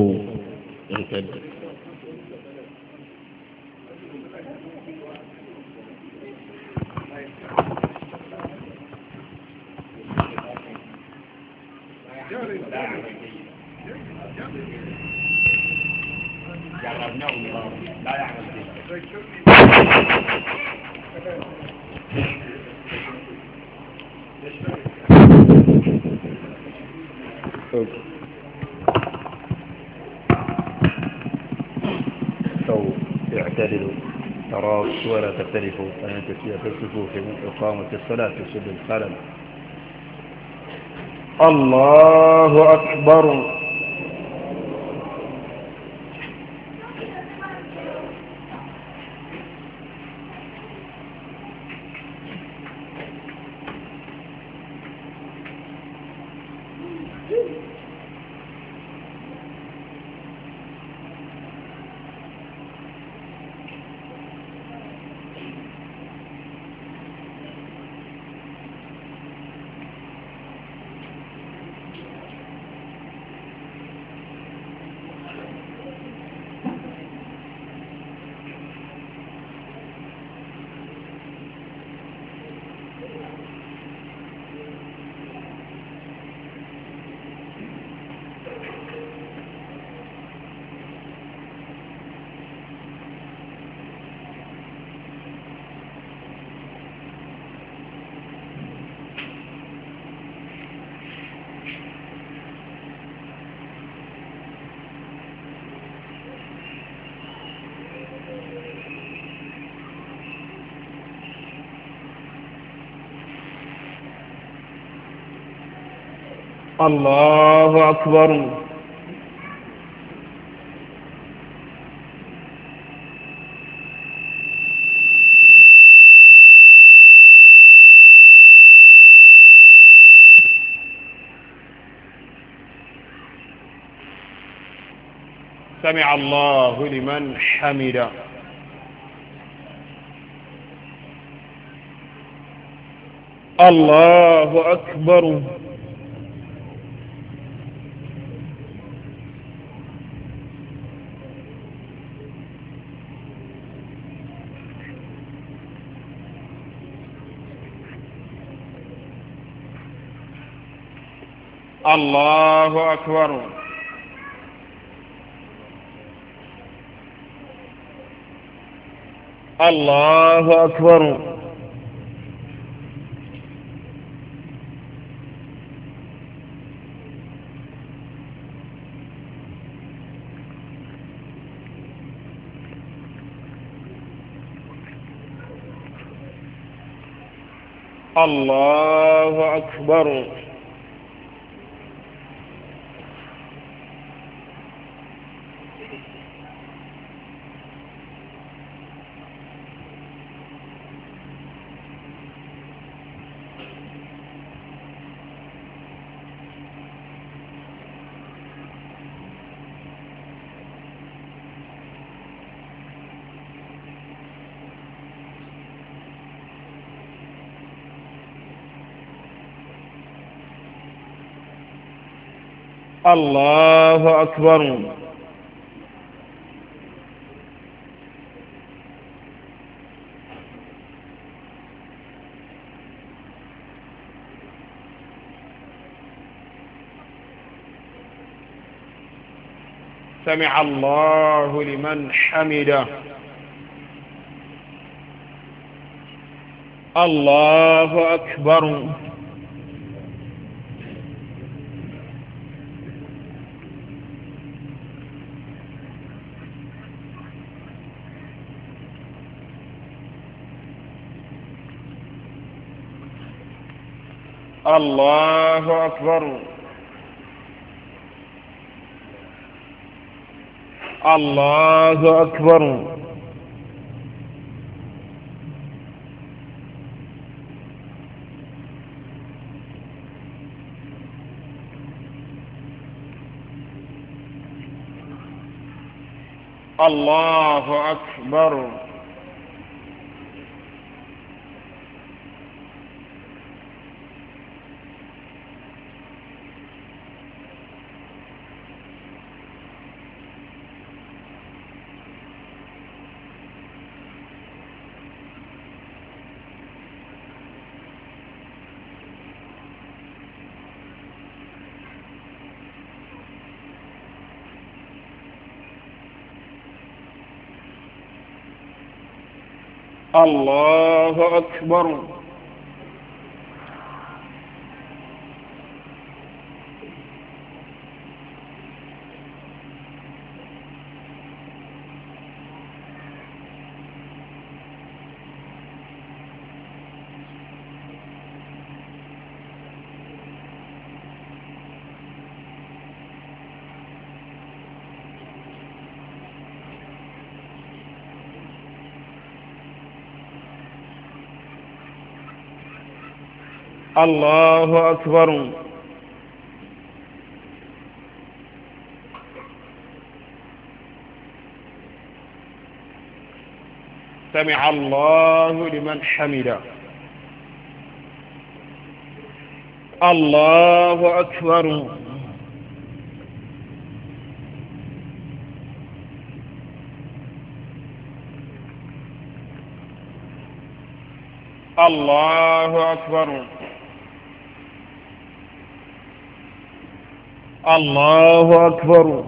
اعتدلوا تراصوا ولا تختلفوا فإن تسوية الصفوف من إقامة الصلاة يسد الخلل. الله أكبر. الله أكبر. سمع الله لمن حمده. الله أكبر. الله أكبر. الله أكبر. الله أكبر. الله أكبر. سمع الله لمن حمده. الله أكبر. الله أكبر. الله أكبر. الله أكبر. الله أكبر. الله أكبر. سمع الله لمن حمده. الله أكبر. الله أكبر. الله أكبر.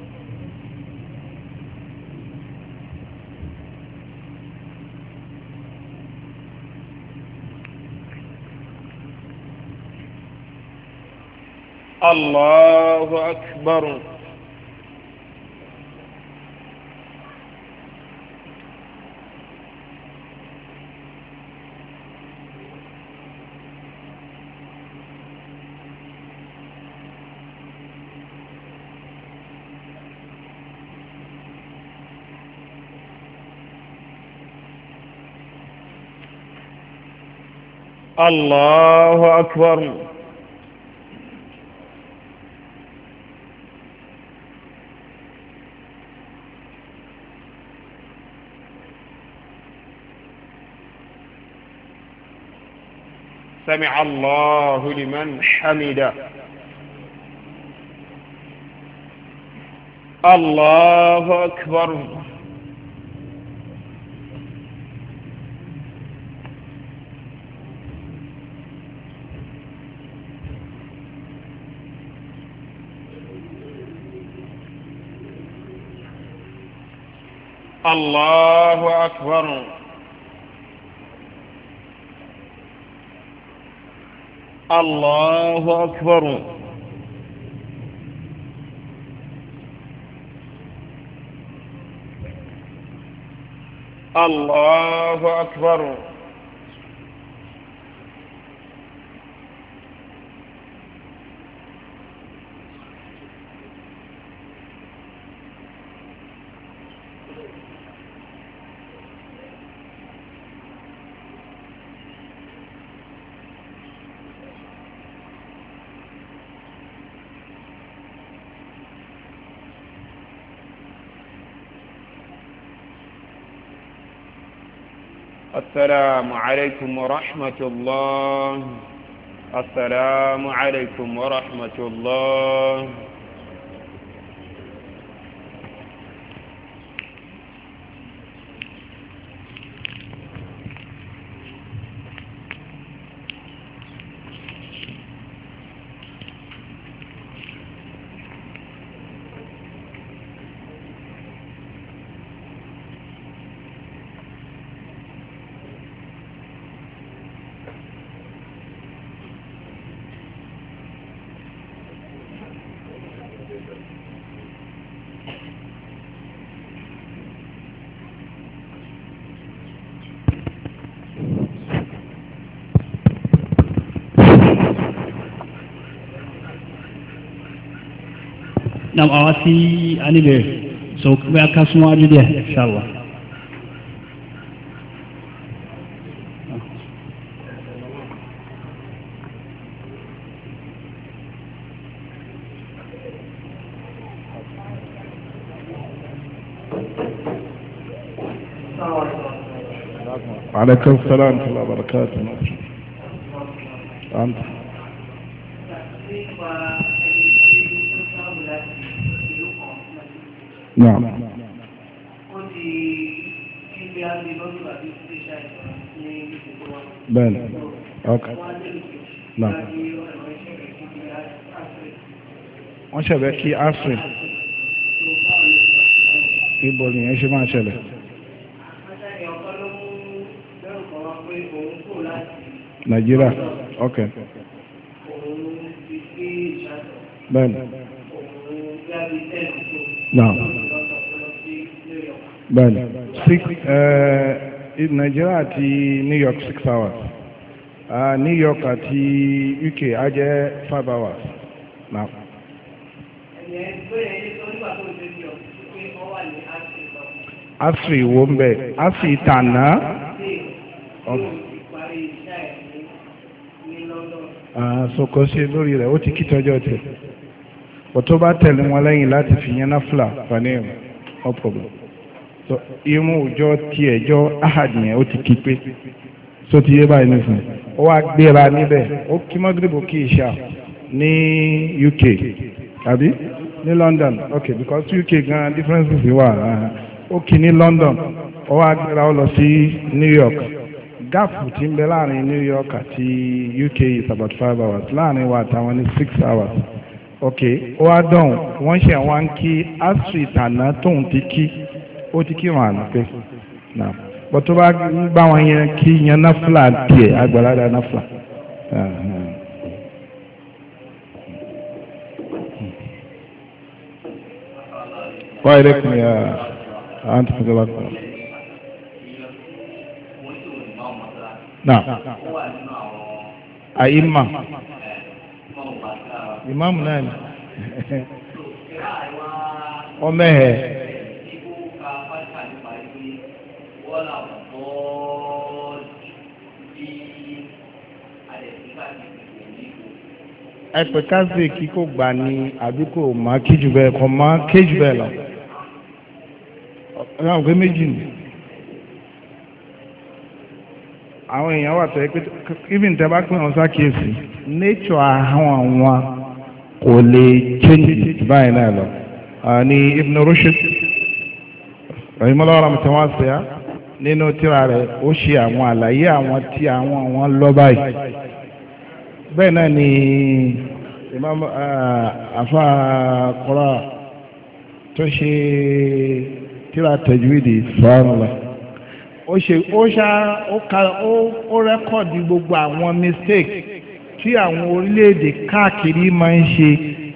الله أكبر. الله أكبر. سمع الله لمن حمده. الله أكبر. الله أكبر. الله أكبر. الله أكبر. السلام عليكم ورحمة الله. السلام عليكم ورحمة الله. náà àwọn tí a níbẹ̀ sọ pé a ká súnmọ́ ájú díẹ̀ inshallah. عليكم السلام ورحمة الله وبركاته. أنت نعم بله اوكي نعم wọ́n ṣẹ̀bẹ̀ kí asrin ibo ni ẹ ṣe máa ṣẹlẹ̀ Nàìjíríà ok bẹ́ẹ̀ni náà bẹ́ẹ̀ni Nàìjíríà àti New York 6 hours New York àti UK á jẹ́ 5 hours now. Asri wo ń bẹ asri tànà sọkọ sí lórí rẹ̀ ó ti kí tọ́jọ́ tẹ̀ ọ̀tọ́ bá tẹ̀lé wọn lẹ́yìn láti fi yẹn náà fúlà fanẹ́ẹ̀m no problem so irun òjò tí ẹjọ́ ahad yẹn ó ti kí pé so ti yé báyìí nísìnyí ó wá gbéra níbẹ̀ ó kí mọ́gírìbù kí ìṣá ní UK àbí ní London okay because UK gan differences wà ó kí ní London ó wá gbéra ó lọ sí New York gáàpù tí ń bẹ láàrin New York àti UK is about 5 hours láàrin wa àtàwọn ní 6 hours okay ó wá dán wọ́n ṣe wá ń kí asri tànà tóun ti kí ó ti kí wọn àná pé náà bọ́ tó bá bá wọn yẹn kí yẹn náfìlà tiẹ̀ àgbàládà náfìlà. wáyé lẹ́kùn yà àǹtí fún ìjọba kan. náà àyíma ìmáàmù náà ni ọmọ ẹ̀ ẹ̀pẹ̀ káṣí kí kò gbà ní àbí kò máa kí jù bẹ́ẹ̀ kò máa ké jù bẹ́ẹ̀ lọ ọ̀rọ̀ àwọn méjì ni àwọn èèyàn wà tẹ́ pé even tẹ́ bá pín wọn sákìyèsí nature àwọn kò lè change báyìí náà lọ ní Ibn Rushd rahimahullah rahmatulahi nínú tírà rẹ̀ ó ṣe àwọn àlàyé àwọn tí àwọn lọ báyìí bẹ́ẹ̀ náà ni imam afa kọ́ra tó ṣe tírà tajwidi subhanallah ó rẹ́kọ̀dì gbogbo àwọn mistake tí àwọn orílẹ̀-èdè káàkiri máa ń ṣe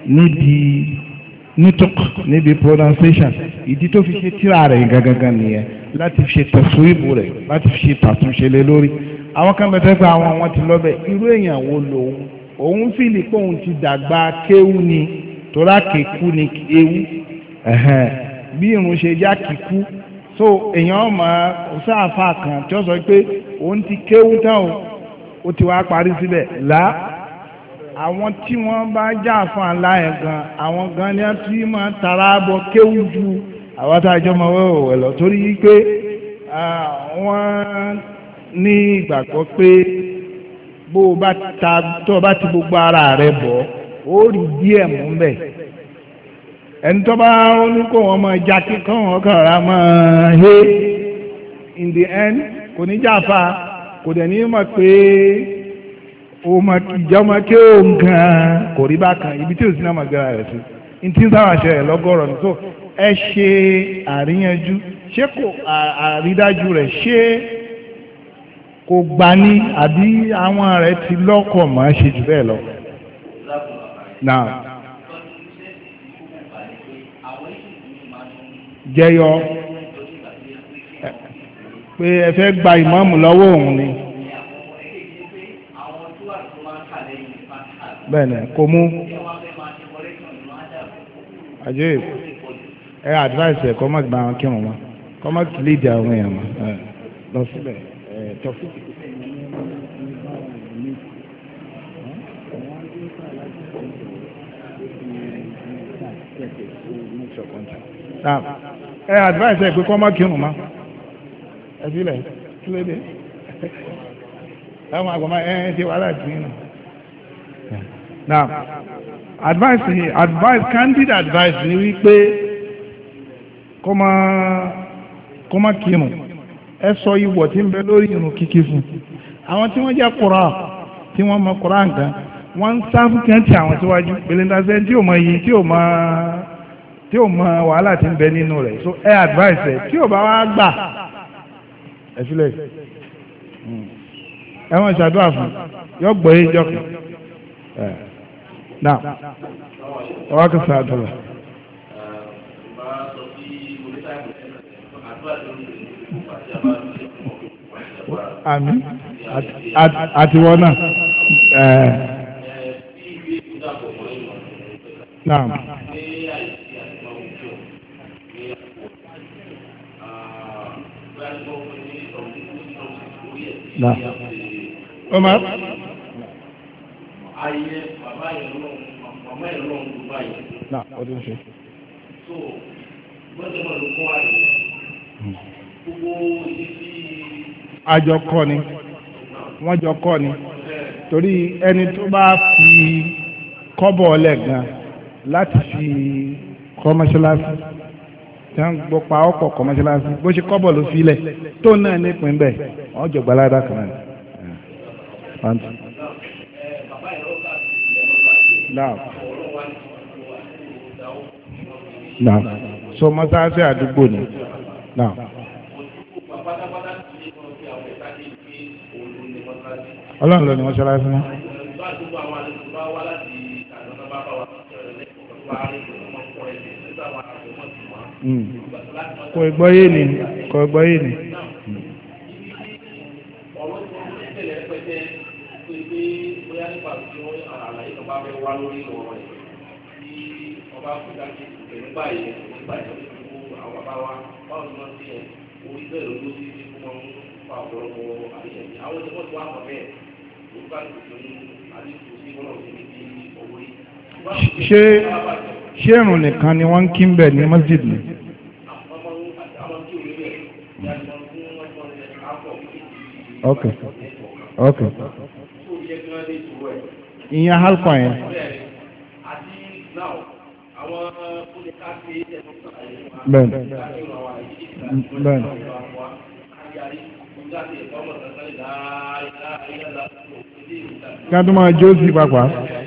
níbi pronunciation ìdí tó fi ṣe tírà rẹ̀ gangan nìyẹn láti fi ṣe tẹ̀síwìbù rẹ̀ láti fi ṣe tàtúnṣe lé lórí àwọn kan bẹ̀tẹ̀ pé àwọn ti lọ́bẹ̀ irú èèyàn wo lòun òun fìlì pé òun ti dàgbà kéwú ni torá kékú ni ewu bí irun ṣe já kíkú so èèyàn máa sáàfà kan tí ó sọ pé òun ti kéwú tán ó ti wá parí síbẹ̀ là àwọn tí wọ́n bá já fún aláyẹ̀ gan àwọn gan ni wọ́n ti máa tara bọ kéwú ju àwọn tá a jọ máa wẹ̀wẹ̀ lọ torí pé wọ́n ní ìgbàgbọ́ pé bó o bá tó o bá ti gbogbo ara rẹ bọ̀ ó rí díẹ̀ mú bẹ́ẹ̀ ẹni tó bá ní kó wọn máa já kíkọ́ wọn kàrà máa hé in the end kò ní jáfa kò dẹ̀ ní mọ̀ pé ìjọba kí ó nǹkan kò rí bákan ibi tí ò sí náà máa gbéra rẹ̀ sí ní tí ń sáwà ṣe rẹ̀ lọ́gọ́rọ̀ ní so ẹ ṣe àríyànjú ṣé kò àrídájú rẹ̀ ṣé kò gbà ní àbí àwọn rẹ̀ ti lọ́kọ̀ máa ṣe jù bẹ́ẹ̀ lọ. Now jẹyọ pé ẹ fẹ́ gba ìmáàmù lọ́wọ́ òun ni bẹ́ẹ̀ni kò mú àjẹ́ ẹ advice ẹ̀ kọ́ má gba àwọn kírun wọn kọ́ má lead àwọn èèyàn mọ́ lọ síbẹ̀ tọ́fíìkì. ẹ advice ẹ pé kọ́ má kírun mọ́ ẹ sílẹ̀ kí ló dé táwọn àgbọ̀mọ́ ẹ ti wàhálà tì í nù. Now, candid advice ni wípé kó má kírun ẹ sọ ìwọ̀ tí ń bẹ lórí irun kíkí fún àwọn tí wọ́n jẹ́ kura tí wọ́n mọ kura nǹkan wọ́n ń sáfù kẹ́ntì àwọn síwájú pèlèndàṣẹ́ tí ò mọ iyì tí ò mọ wàhálà tí ń bẹ nínú rẹ̀ so ẹ advice ẹ tí ò bá wá gbà ẹ sílẹ̀ ẹ wọ́n ṣàdúrà fún yọ gbọ́ yé jọ́kàn. Now, ọwọ́ kò sá àdúrà. Àmín àtiwọ́ náà. Now. Now. Omar. Ayé bàbá yẹn lọ màmá yẹn lọ ń gbọ́ báyìí. Náà ọdún ṣe. So gbọ́dọ̀ náà ló kọ́ àyè. Gbogbo ìdí tí. Àjọ kọ́ ni wọ́n jọ kọ́ ni torí ẹni tó bá fi kọ́bọ̀ ọ̀lẹ̀ gan láti fi kọ́ mọ́ṣáláṣí tí wọ́n gbọ́ pa ọkọ̀ kọ́ mọ́ṣáláṣí bó ṣe kọ́bọ̀ ló filẹ̀ tó náà nípìn bẹ́ẹ̀ wọ́n jọ gbalada kan náà. Now, so mọ́sáàsì àdúgbò ni. Now. Ọlọ́run ló ní mọ́ṣáláṣí náà. Kò gbọ́ yé ni. Ṣé ìrun nìkan ni wọ́n ń kí ń bẹ̀ ní masjid ni? Okay. Ìyẹn halqa yẹn. Bẹ́ẹ̀ni. Kí a tún máa jó sí papà.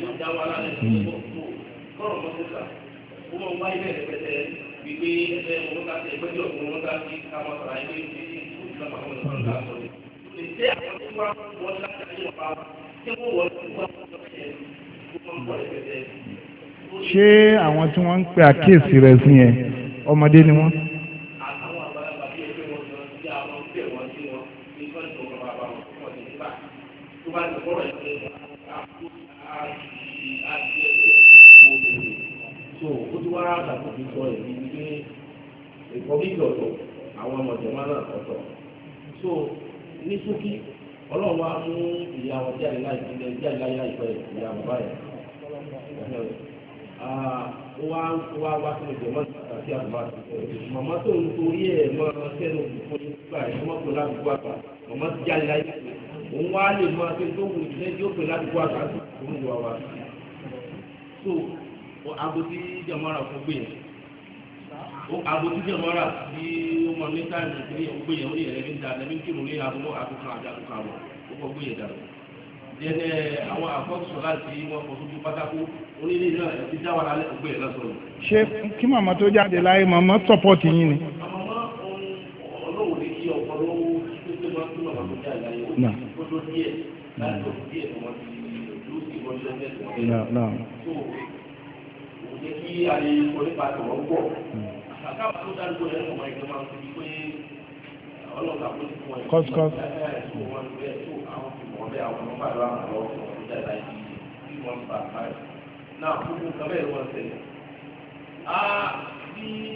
Ṣé àwọn tí wọ́n ń pè àkíyèsí rẹ̀ sí yẹn ọmọdé ni wọ́n? Àwọn ọmọdé máa náà ọ̀tọ̀. So ní ṣókí ọlọ́run wa mú ìyá wọn jáde láìpẹ́ ìyá bàbá yẹn. Ó wá sí ìjọba àti àbúrò àti màmá tó ń torí ẹ̀ máa sẹ́nu fún ìgbà ẹ̀ ọmọ pẹ̀lú àdúgbò àgbà màmá ti jáde láì òun wá lè máa fi tó wù ní ẹjọ́ pẹ̀lú àdúgbò àgbà tó ń wà wá. So àbòtí jàmọ́ra fún gbé yẹn. Àbòtí jàmọ́ra tí ó mọ ní táìmù tí ó gbé yẹn ó yẹ lẹ́bí ń da lẹ́bí ń kírun ní àbúrò àtúnkàn àti àtúnkàn àwọ̀ ó kọ́ gbé yẹn dàrú. Jẹ́nẹ́ àwọn àkọ́sọ̀ láti wọ́n kọ́ sójú pátákó onílé náà ti dá wà lálẹ́ ògbé yẹn lọ́sọ̀rọ̀. Ṣé kí màmá tó jáde láyé màmá sọ́pọ́ọ̀tì yín ni? Màmá ọlọ́wọ́ lè kí ọkọ̀ lọ́wọ́ tó máa ń tún màmá tó jáde láyé ó tó díẹ̀ láti tó díẹ̀ tó wọ́n ti lù sí wọ́n ṣe ń kí ayé onípa tọ̀wọ́ pọ̀. Àkàkà tó dárúkọ yẹn ọmọ ìjọba máa ń fi pé ọlọ́ọ̀ta kó ti fún wọn. Kọ́síkọ́sí. Àwọn ìmọ̀ bẹ́ẹ̀ àwọn ọmọ bàbá àwọn ọmọ ìjà láì bí wọ́n bá báyìí. Náà gbogbo nǹkan bẹ́ẹ̀ wọ́n ṣẹlẹ̀.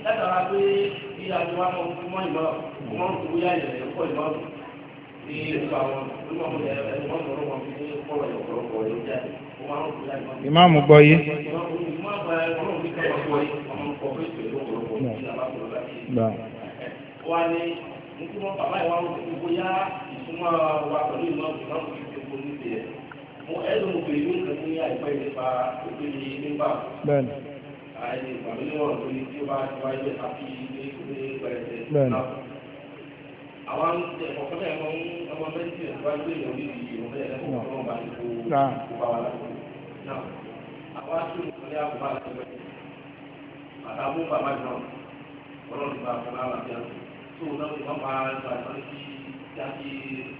látara pé bí àjọwá mọ́ ìmọ̀ ìmọ̀ ìwúyà ìrẹ̀ ọkọ̀ ìmọ̀ ní ìlú àwọn olùmọ̀ ẹ̀wọ̀n sọ̀rọ̀ wọn fi ní kọ́rọ̀ ọ̀pọ̀lọpọ̀ ìlú jáde ìmáàmù gbọ́ yé. wọ́n ní nítorí bàbá ìwà wọn ti bóyá ìsúnmọ́ wa pẹ̀lú ìmọ̀ ìmọ̀ ìdìbò níbi ẹ̀ mo ẹ̀dùn mo pèlú nǹkan ní àìpẹ́ nípa ìpele nígbà àìní ìpàdé níwọ̀n lórí tí ó bá ti wáyé àti ilé pẹ̀lẹ́tẹ̀ náà. àwọn ọ̀kan náà ọmọ mẹ́tì ẹ̀ wá gbé ìyọ̀rí ìyọ̀rí ẹ̀ lẹ́kọ̀ọ́ ọ̀rọ̀ bá ní kó bá wa láti náà. àwọn aṣọ ìpàdé àkùbá àti ìwẹ̀ àtàwọn bàbá náà ọlọ́run ti bá a fún wa láti àná tó náà ti máa máa ń gbà sọ́ni kí jáde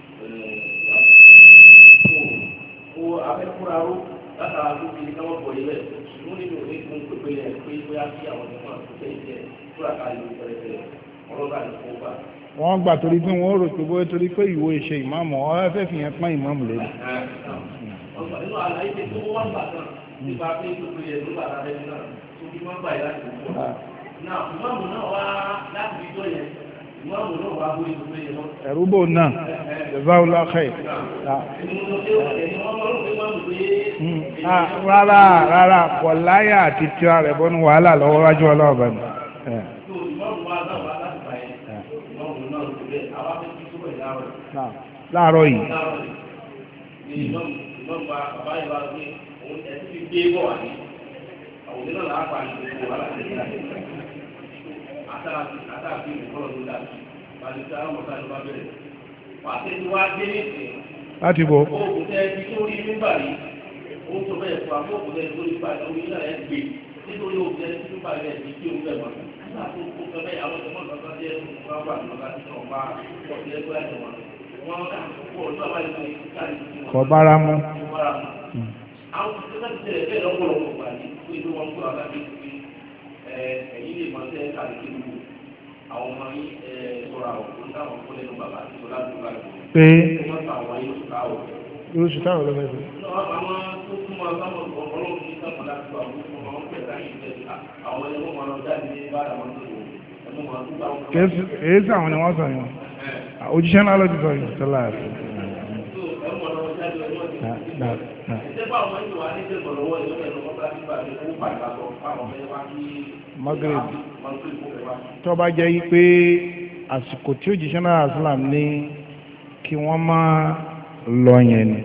mo abẹ́kúra ró látara tó fi káwọn bọ̀ yẹ bẹ́ẹ̀ ṣùgbọ́n nínú òní fún pépé yẹn pé bóyá kí àwọn ọmọ tó fẹ́ jẹ fúra ká lè pẹ̀lẹ́pẹ̀lẹ́ ọlọ́ba ní kó bá. wọ́n gbà torí pé wọ́n rò pé bóyá torí pé ìwọ ìṣe ìmáàmù ọ̀rẹ́ fẹ́ fi yẹn pọ́n ìmáàmù lé. nínú àlàyé tó wọ́n gbà kan nípa pé gbogbo yẹn ló bàtà rẹ̀ náà tó fi wọ́n gbà yẹn láti kó. náà ìmáàmù náà wá láti fi jọ yẹn ìmáàmù náà wá bóyá gbogbo yẹn lọ. ẹ̀rú bò náà jazakallahu khair. rárá kọ̀ láyà àti tíra rẹ̀ bọ́nu wàhálà lọ́wọ́ wájú ọlọ́ọ̀bẹ ni. láàárọ̀ yìí. láti bọ̀. oògùn tẹ ti sórí nígbà yìí ó tó bẹ́ẹ̀ fún àbọ̀ oògùn tẹ ti sórí nígbà yìí orí náà ẹ̀ gbé nítorí oògùn tẹ ti nígbà yìí ẹ̀ ti kí oògùn ẹ̀ mọ̀ nígbà tó kó fẹ́ bẹ́ẹ̀ àwọn ọ̀dọ́ mọ̀tò kan jẹ́ wọn wà lọ́ka tí wọ́n bá ọ̀dọ́ ẹgbẹ́ ẹ̀ wọn wọn kó ọ̀dọ́ àbáyé tó ní káàdì tí wọ́n. kò bára mu. àwọn tó ti tẹ̀lé bẹ́ẹ̀ lọ́pọ̀lọpọ̀ gbà ní pé tó wọn kó àgbà bíi ẹ̀yìn lè mọ̀ tẹ́ káàdì tí wọ́n àwọn ọmọ yín sọ̀rọ̀ àwọn olùdáwọ̀ kó lẹ́nu bàbá àti sọ̀rọ̀ àdúgbò àgbò. pé wọ́n ta àwọn yóò sọ̀rọ̀ àwọn. yóò sùn táwọn lọ́fẹ̀ẹ́ sọ. àwọn tó kún mọ́ sáwọn ọlọ́run ní sáwọn láti wà fún ọmọ wọn pẹ̀lú àyè ìjẹ́ àwọn ẹlẹ́wọ̀n máa lọ jáde ní bára wọn tó ẹ̀mú wọn tó bá wọn. èyí sí àwọn ni wọ́n sọ yẹn òjíṣẹ́ náà ló ti sọ yìí sọ́lá àti. Maghrib tó bá jẹ́ yí pé àsìkò tí òjíṣẹ́ náà aslam ní kí wọ́n máa lọ yẹn ni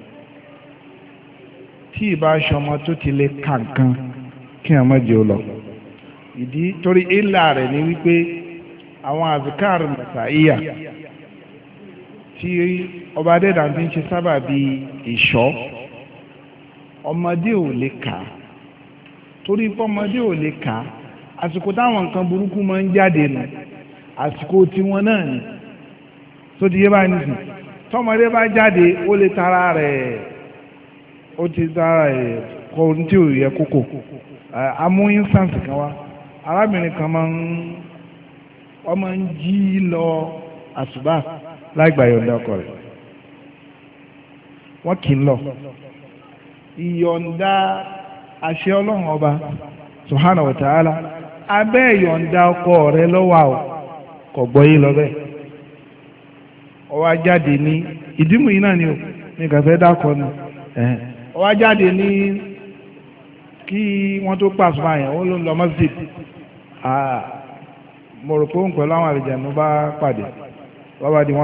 tí ìbá aṣọmọ tó ti lè kàǹkan kí wọ́n má jẹ́ ó lọ ìdí torí ìlà rẹ̀ ni wípé àwọn àzìkáàrù mẹ̀sàáyà tí ọba adẹ́dà ti ń ṣe sábà bí ìṣọ́ ọmọdé ò lè kà á torí pé ọmọdé ò lè kà á àsìkò táwọn nǹkan burúkú máa ń jáde nù àsìkò tiwọn náà ni tó ti yé báyìí nìsín tọmọdé bá jáde ó lè tara rẹ̀ ó ti tara rẹ̀ kọ ohun tí ò yẹ kókò amú instance kan wá arábìnrin kan máa ń jí lọ àsùbá láìgbà yọ̀ǹda ọkọ rẹ̀ wọ́n kì í lọ ìyọ̀ǹda àṣẹ ọlọ́run ọba subhanahu wa ta'ala abẹ́ ìyọ̀ǹda ọkọ rẹ̀ lọ́wọ́ àwọ̀ kò gbọ́ yìí lọ bẹ́ẹ̀ ọwọ́ ajáde ní ìdímù yìí náà ni o ní kàfẹ́ dákọ̀ ni ọwọ́ ajáde ní kí wọ́n tó pàṣẹ àyàn ó ló ń lọ masjid mo rò pé òun pẹ̀lú àwọn àlejànú bá pàdé bàbá di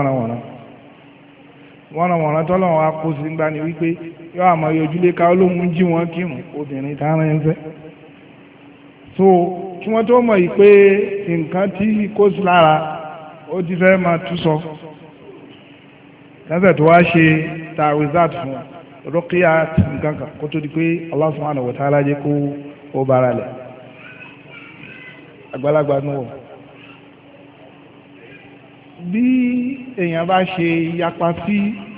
wọ́n tọ́lọ́wọ́n wa kó sí gbani wípé yóò àmọ́ yojúlé ká olóhùn jí wọn kírun obìnrin tá rán ẹsẹ̀ so kí wọ́n tó mọ̀ yìí pé nǹkan tí kó sí lára ó ti fẹ́ máa tú sọ lẹ́sẹ̀ tó wá ṣe tàwíṣàt fún rọ́kíyà nǹkan kan kó tó di pé Allah subhanahu wa ta'ala jẹ́ kó ó bára lẹ̀ àgbàlagbà nù wọ̀ bí èèyàn bá ṣe yapa sí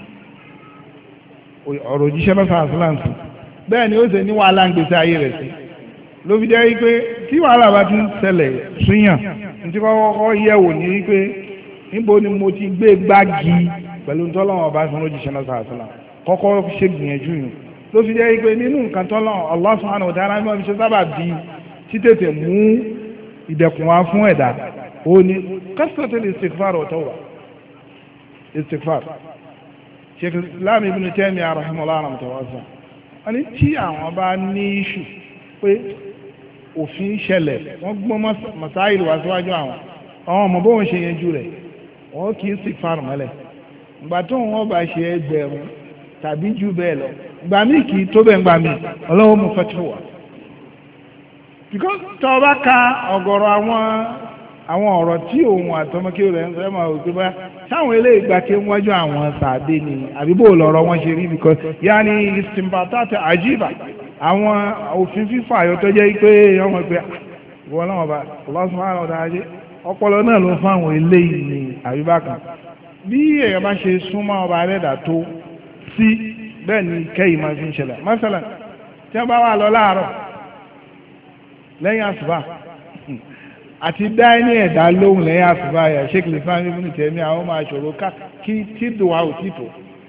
ọ̀rọ̀ òjíṣẹ́ lọ́sàn àṣìláǹsì bẹ́ẹ̀ ni ó ṣe ní wàhálà ń gbèsè ayé rẹ̀ sí ló fi jẹ́ wípé tí wàhálà bá ti ń ṣẹlẹ̀ síyàn tí kọ́kọ́ yẹ̀wò ní wípé níbo ni mo ti gbé gbági pẹ̀lú tọ́lọ́wọ́n ọba fún òjíṣẹ́ lọ́sàn àṣìláǹsì kọ́kọ́ ṣe gbìyànjú yìí ló fi jẹ́ wípé nínú nǹkan tọ́lọ́wọ́n Allah subhanahu wa ta'ala ní wọ́n fi ṣe sábà bí títètè mú ìdẹ̀kùn wá fún ẹ̀dá ó ní kásìtọ́tẹ̀lẹ̀ istighfar wa tawba istighfar Sheikh Islam Ibn Taymiyyah rahimahullah rahmatawasa wọ́n ní tí àwọn bá ní iṣu pé òfin ṣẹlẹ̀ wọ́n gbọ́n masáìl wá síwájú àwọn ọmọ bóun ṣe yanjú rẹ̀ wọ́n kì í istighfar mọ́lẹ̀ ìgbà tó wọ́n bá ṣe ẹgbẹ̀rún tàbí jù bẹ́ẹ̀ lọ gbà mí kì í tó bẹ́ẹ̀ gbà mí ọlọ́wọ́ mú fẹ́tí wà. because tó o bá ka ọ̀gọ̀rọ̀ àwọn ọ̀rọ̀ tí òun àtọmọkẹ́ rẹ̀ ń fẹ́ máa wò pé bá sáwọn eléyìí gba kí wọ́n jọ àwọn sàdé ni àbí bó lọ́rọ̀ wọn ṣe rí because yaani istinbatat ajiba àwọn òfin fífà ayọ̀ tó jẹ́ pé ọmọ pé wọ́n náà bá Allah subhanahu wa ta'ala ọpọlọ náà ló fún àwọn eléyìí ní àbíbá kan bí èèyàn bá ṣe súnmọ́ ọba arẹ́dà tó sí bẹ́ẹ̀ ni kẹ́yìn máa fi ń ṣẹlẹ̀ mọ́sálà tí wọ́n bá wà lọ láàárọ̀ lẹ́yìn àsùbá àti dá ní ẹ̀dá lóhùn lẹ́yìn àsùbá yà Sheikh Islam Ibn Taymiyyah àwọn máa ṣòro ká kí dùn wá ò tí tó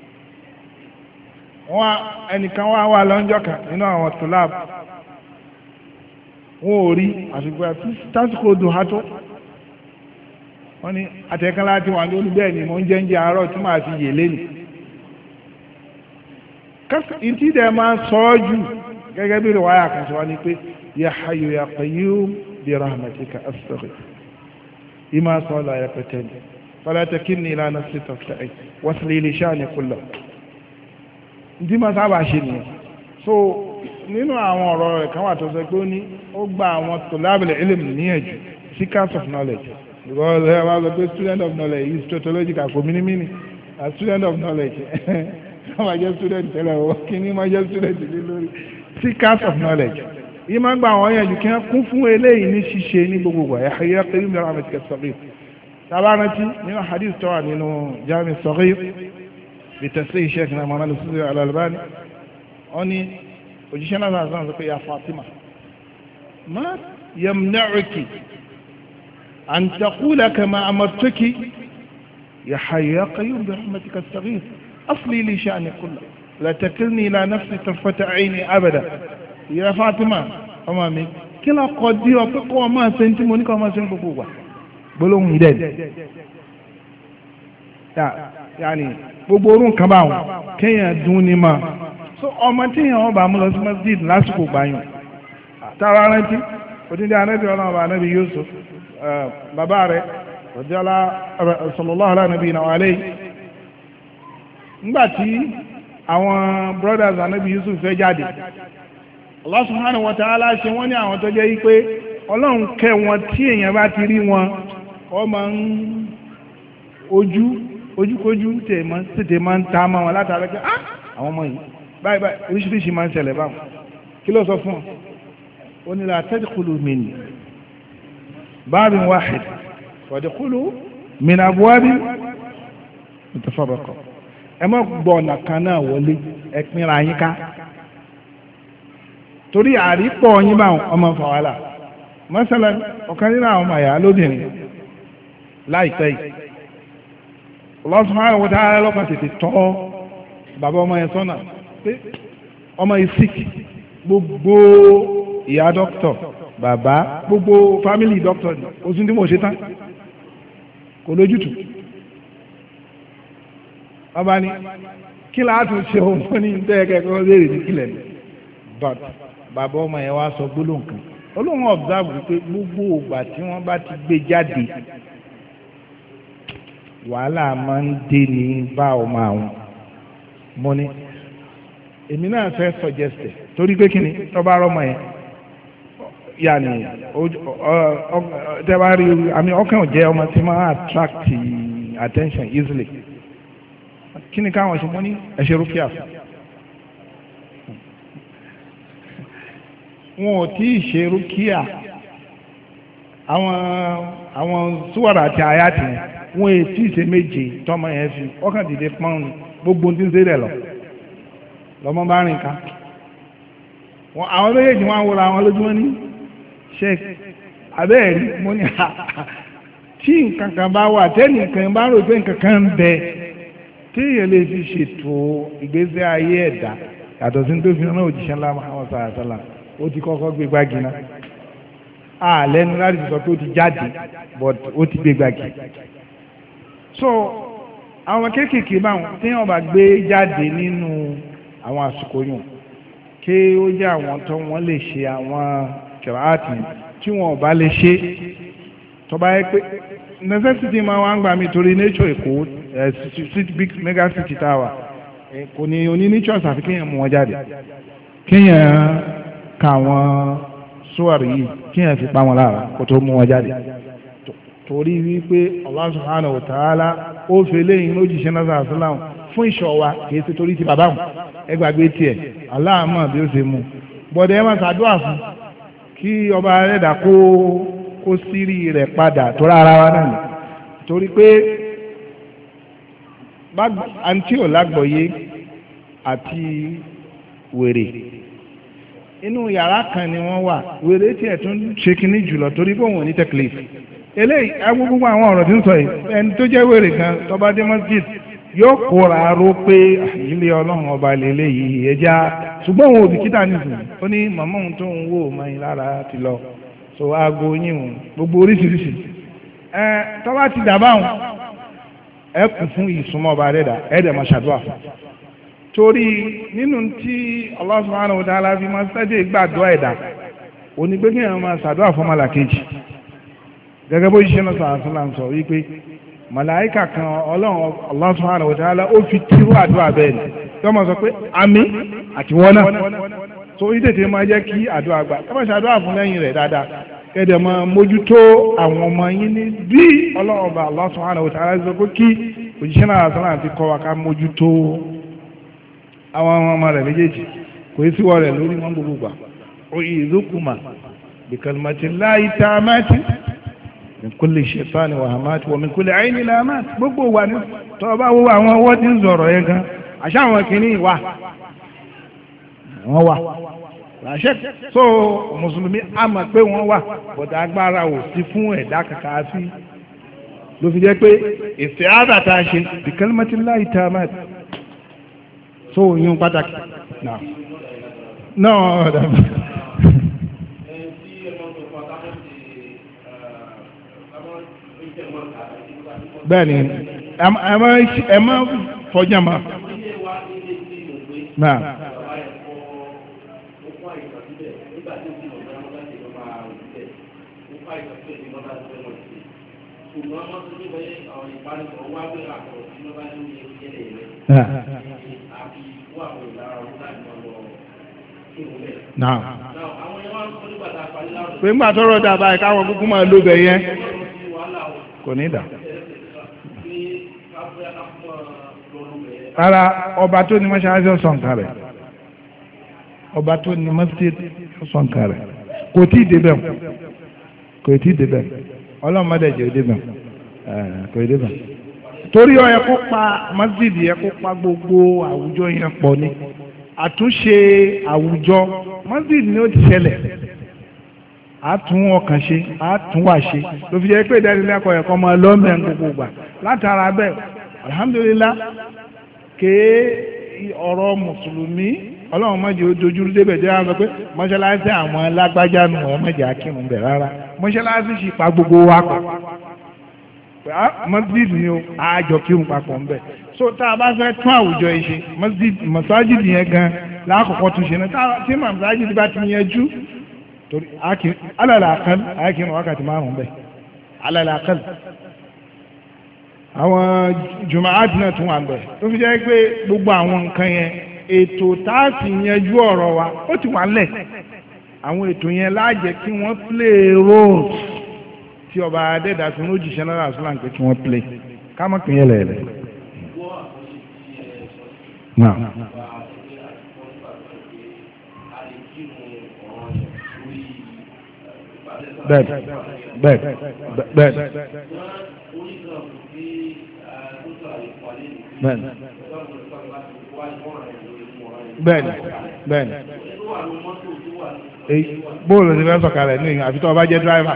wọ́n ẹnìkan wá lọ́njọ́ kan nínú àwọn tòláb wọn ò rí àṣùgbọ́n tásìkò dùn á tó wọ́n ní àtẹ̀kán láti wà lórí bẹ́ẹ̀ ni mo ń jẹ́ àárọ̀ tí màá fi yè lẹ́nu ìtí dẹ̀ máa sọ ọ́ jù gẹ́gẹ́ bí riwaya kan sọ ní pé ya hayyu ya qayyum bi rahmatika astaghith ìmá sọ la yaqtani fala takilni ila nafsi tarta'i wasli li sha'ni kullahu ìdí máa sábà ṣe nìyẹn so nínú àwọn ọ̀rọ̀ rẹ̀ kan wà tó sọ pé ó ní ó gba àwọn tulabul ilm níyànjú seekers of knowledge because ẹ wá sọ pé student of knowledge is tautological kò mímímí a student of knowledge wọ́n máa jẹ́ student tẹ́lẹ̀ o kí ni máa jẹ́ student lé lórí seekers of knowledge yìí máa ń gba àwọn yẹn jù kí wọ́n kún fún eléyìí ní ṣíṣe ní gbogbo wa ya hayyu ya qayyum bi rahmatika astaghith tabaranti nínú hadith tó wà nínú Jami' as-Saghir bi tasihih Sheikh Muhammad al-Albani wọ́n ní òjíṣẹ́ náà sàn sọ pé ya Fatima ma yamna'uki an taqula kama amartuki ya hayyu ya qayyum bi rahmatika astaghith أصلي لي شأني كله لا تكلني إلى نفسي طرفة عيني أبدا يا فاطمة أمامي كلا قدي وفقوا ما سنتي مونيكا ما سنتي بقوة بلوم يدين يعني gbogbo orun kan bá wọn kéèyàn dún ní ma so ọmọ téèyàn wọn bá mú lọ sí masjid lásìkò gbàyàn tára rántí òtítí anábì ọlọ́run ọba anábì Yusuf bàbá rẹ̀ ọjọ́lá sallallahu ala nabiyina wa alayhi nígbàtí àwọn brothers anabi Yusuf fẹ́ jáde Allah subhanahu wa ta'ala ṣe wọ́n ní àwọn tó jẹ́ yí pé ọlọ́run kẹ́ wọn tí èèyàn bá ti rí wọn wọ́n máa ń ojúkójú tètè máa ń ta mọ́ wọn látara pé àwọn ọmọ yìí báyìí báyìí oríṣiríṣi máa ń ṣẹlẹ̀ báwọn kí ló sọ fún ọ ó ní la tadkhulu min babin wahid wadkhulu min abwabin mutafarriqa ẹ má gbọ́ ọ̀nà kan náà wọlé ẹ pinra yín ká torí àrípọ̀ yín bá ọmọ fàwálà mọ́sálà ọ̀kan nínú àwọn ọmọ àyà lóbìnrin láìpẹ́ yìí Allah subhanahu wa ta'ala lọ́kàn tètè tọ́ bàbá ọmọ yẹn sọ́nà pé ọmọ yìí sick gbogbo ìyá dókítọ̀ bàbá gbogbo fámìlì dókítọ̀ ni oṣù tí mo ṣe tán kò lójútùú ọba ni kí láti ṣe ohun fún ní tẹ́ẹ̀kẹ́kọ́ léèrè ní kílẹ̀ ní but bàbá ọmọ yẹn wá sọ gbólóhùn kan olóhùn observe wípé gbogbo ògbà tí wọ́n bá ti gbé jáde wàhálà máa ń dé ní bá ọmọ àwọn mo ní èmi náà fẹ́ suggest torí pé kí ni tọ́ba rọmọ yẹn yàní tẹ́bá rí àmì ọkàn jẹ́ ọmọ tí máa attract attention easily kí ni káwọn ṣe mọ́ ní ẹ̀ṣẹ̀ rúkìá wọn ò tí ì ṣe rúkìá àwọn súwàrà àti àyàtì wọn è tí ì ṣe méje tọmọ yẹn fi ọkàn dìde pọ́n gbogbo tí ń ṣe rẹ̀ lọ́mọ bá rìn ká àwọn méjèèjì wọn wọra àwọn lójúmọ́ ní sheik abẹ́ẹ̀rí mo ní tí nǹkan kan bá wà tẹ́nìkan bá rò pé nǹkan kan ń bẹ téèyàn lè fi ṣètò ìgbésí ayé ẹ̀dá yàtọ̀ sí tó fi hàn òjíṣẹ́ ńlá Muhammad sallallahu alaihi wasallam ó ti kọ́kọ́ gbé gbági náà lẹ́nu láti sọ pé ó ti jáde but ó ti gbé gbàgì so àwọn kéékèèké báwọn tí wọ́n bá gbé jáde nínú àwọn àsìkò yùn kí ó jẹ́ àwọn tó wọ́n lè ṣe àwọn kìláàtì tí wọ́n bá lè ṣe tó bá yẹ pé necessity máa wá ń gbà mí torí nature Èkó big mega city tower kò ní oní nature àfi kéèyàn mú wọn jáde kéèyàn ka àwọn sùwàrí yìí kéèyàn fi pa wọn lára kó tó mú wọn jáde torí wípé Allah subhanahu wa ta'ala ó fi léyìn lójíṣẹ́ náà sàlám fún ìṣọ́ wa kìí ṣe torí ti bàbá wọn ẹgbàgbé tiẹ̀ Allah mọ̀ bí ó ṣe mú bọ́dẹ̀ ẹ máa ṣàdúrà fún kí ọba rẹ̀dà kó sírí rẹ̀ padà tó rárá wa náà ni torí pé àǹtí ò lágbọ̀ọ́yé àti wèrè inú yàrá kan ni wọ́n wà wèrè tiẹ̀ tún ṣe kínní jùlọ torí pé òun ò ní tẹ̀klif eléyìí agbègbè àwọn ọ̀rọ̀ tí ń sọ yìí ẹni tó jẹ́ wèrè kan tó bá dé masjid yóò kóra ró pé ilé ọlọ́run ọba lélẹ̀ yìí ẹja ṣùgbọ́n òun òbí kíta nìsín ó ní màmá òun tó ń wò mọ́yìn lára ti lọ so aago yín òun gbogbo oríṣiríṣi tó bá ti dàbá òun ẹ kún fún ìsúnmọ́ ọba rẹ̀ dà ẹ̀ dẹ̀ máa ṣàdúrà fún torí nínú tí Allah subhanahu wa ta'ala fi máa ṣẹ́jẹ́ gbàdúrà ẹ̀dá onígbẹ́gbẹ́ máa ṣàdúrà fún màlàkejì gẹ́gẹ́ bó ṣiṣẹ́ náà sàásùlà ń sọ wípé màláíkà kan ọlọ́run Allah subhanahu wa ta'ala ó fi tírú àdúrà bẹ́ẹ̀ ni tí wọ́n máa sọ pé àmì àti wọ́n náà so ìtètè máa jẹ́ kí àdúrà gbà ká máa ṣàdúrà fún lẹ́yìn rẹ̀ dáadáa kẹ́dẹ̀ máa mójútó àwọn ọmọ yín ní bí ọlọ́run ọba Allah subhanahu wa ta'ala sọ pé kí òjíṣẹ́ náà sàásùlà ti kọ́ wa ká mójútó àwọn ọmọ rẹ̀ méjèèjì kò sí wọ́ rẹ̀ lórí wọn gbogbo gbà ó yí ìdókùmà bi kalimatillahi tammati min kulli shaytani wa hamati wa min kulli ayni lamati gbogbo wà ní tọ́ọ̀bá wo àwọn ọwọ́ tí ń sọ̀rọ̀ yẹn gan àṣà àwọn kìíní wà wọ́n wà àṣẹ so mùsùlùmí a mọ̀ pé wọ́n wà bọ̀dà agbára ò sí fún ẹ̀dá kàkà sí ló fi jẹ́ pé ìfẹ́ àbàtà ṣe bi kalimatillahi tammati so yín pàtàkì náà náà bẹ́ẹ̀ ni ẹ má fọjá ma náà náà pé ńgbà tọrọ dàbà ẹ káwọn kúkú máa ló bẹ yẹn kò ní dà rárá ọba tó ní mọ́ṣáláṣí ọ̀sán rẹ̀ ọba tó ní mọ́ṣáláṣí ọ̀sán rẹ̀ kò tí ì débẹ̀ kò tí ì débẹ̀ ọlọ́mọdé jẹ́ débẹ̀ kò ì débẹ̀ torí ó yẹ kó pa mọ́ṣáláṣí yẹ kó pa gbogbo àwùjọ yẹn pọ̀ ni àtúnṣe àwùjọ mọ́ṣáláṣí ni ó ti ṣẹlẹ̀ àtún ọkàn ṣe àtún wà ṣe ló fi jẹ́ pé ìdánilẹ́kọ̀ọ́ ẹ̀kọ́ máa lọ́mẹ̀ gbogbo gbà látara bẹ́ẹ̀ alhamdulillah kéé ọ̀rọ̀ mùsùlùmí ọlọ́run mọ́jì ó dojúrú débẹ̀ jẹ́ àwọn pé mọ́ṣáláṣí àwọn lágbájá nù ọ́ mọ́jì akírun bẹ̀ rárá mọ́ṣáláṣí sì pa gbogbo wa pọ̀ masjid ni ó àjọ kírun papọ̀ ńbẹ̀ so tá a bá fẹ́ tún àwùjọ yìí ṣe masjid yẹn gan lákòókò tún ṣe náà tí masjid bá ti yanjú torí alàlà àkàl àákìrún wákàtí márùn-ún bẹ́ẹ̀ alàlà àkàl àwọn jùmọ̀áàtì náà tún wà bẹ́ẹ̀ tó fi jẹ́ pé gbogbo àwọn nǹkan yẹn ètò táàsì yanjú ọ̀rọ̀ wa ó ti wà lẹ̀ àwọn ètò yẹn láàjẹ́ kí wọ́n play roles tí ọba adẹ́dà tó ń jíṣẹ́ náírà sọ́làn pé kí wọ́n play ká mọ̀ pín yẹn lẹ̀lẹ̀. bẹ́ẹ̀ bẹ́ẹ̀ bẹ́ẹ̀ bẹ́ẹ̀ni bẹ́ẹ̀ni bóòlù ti fẹ́ sọ̀kalẹ̀ ní àfi tó o bá jẹ́ dráìvà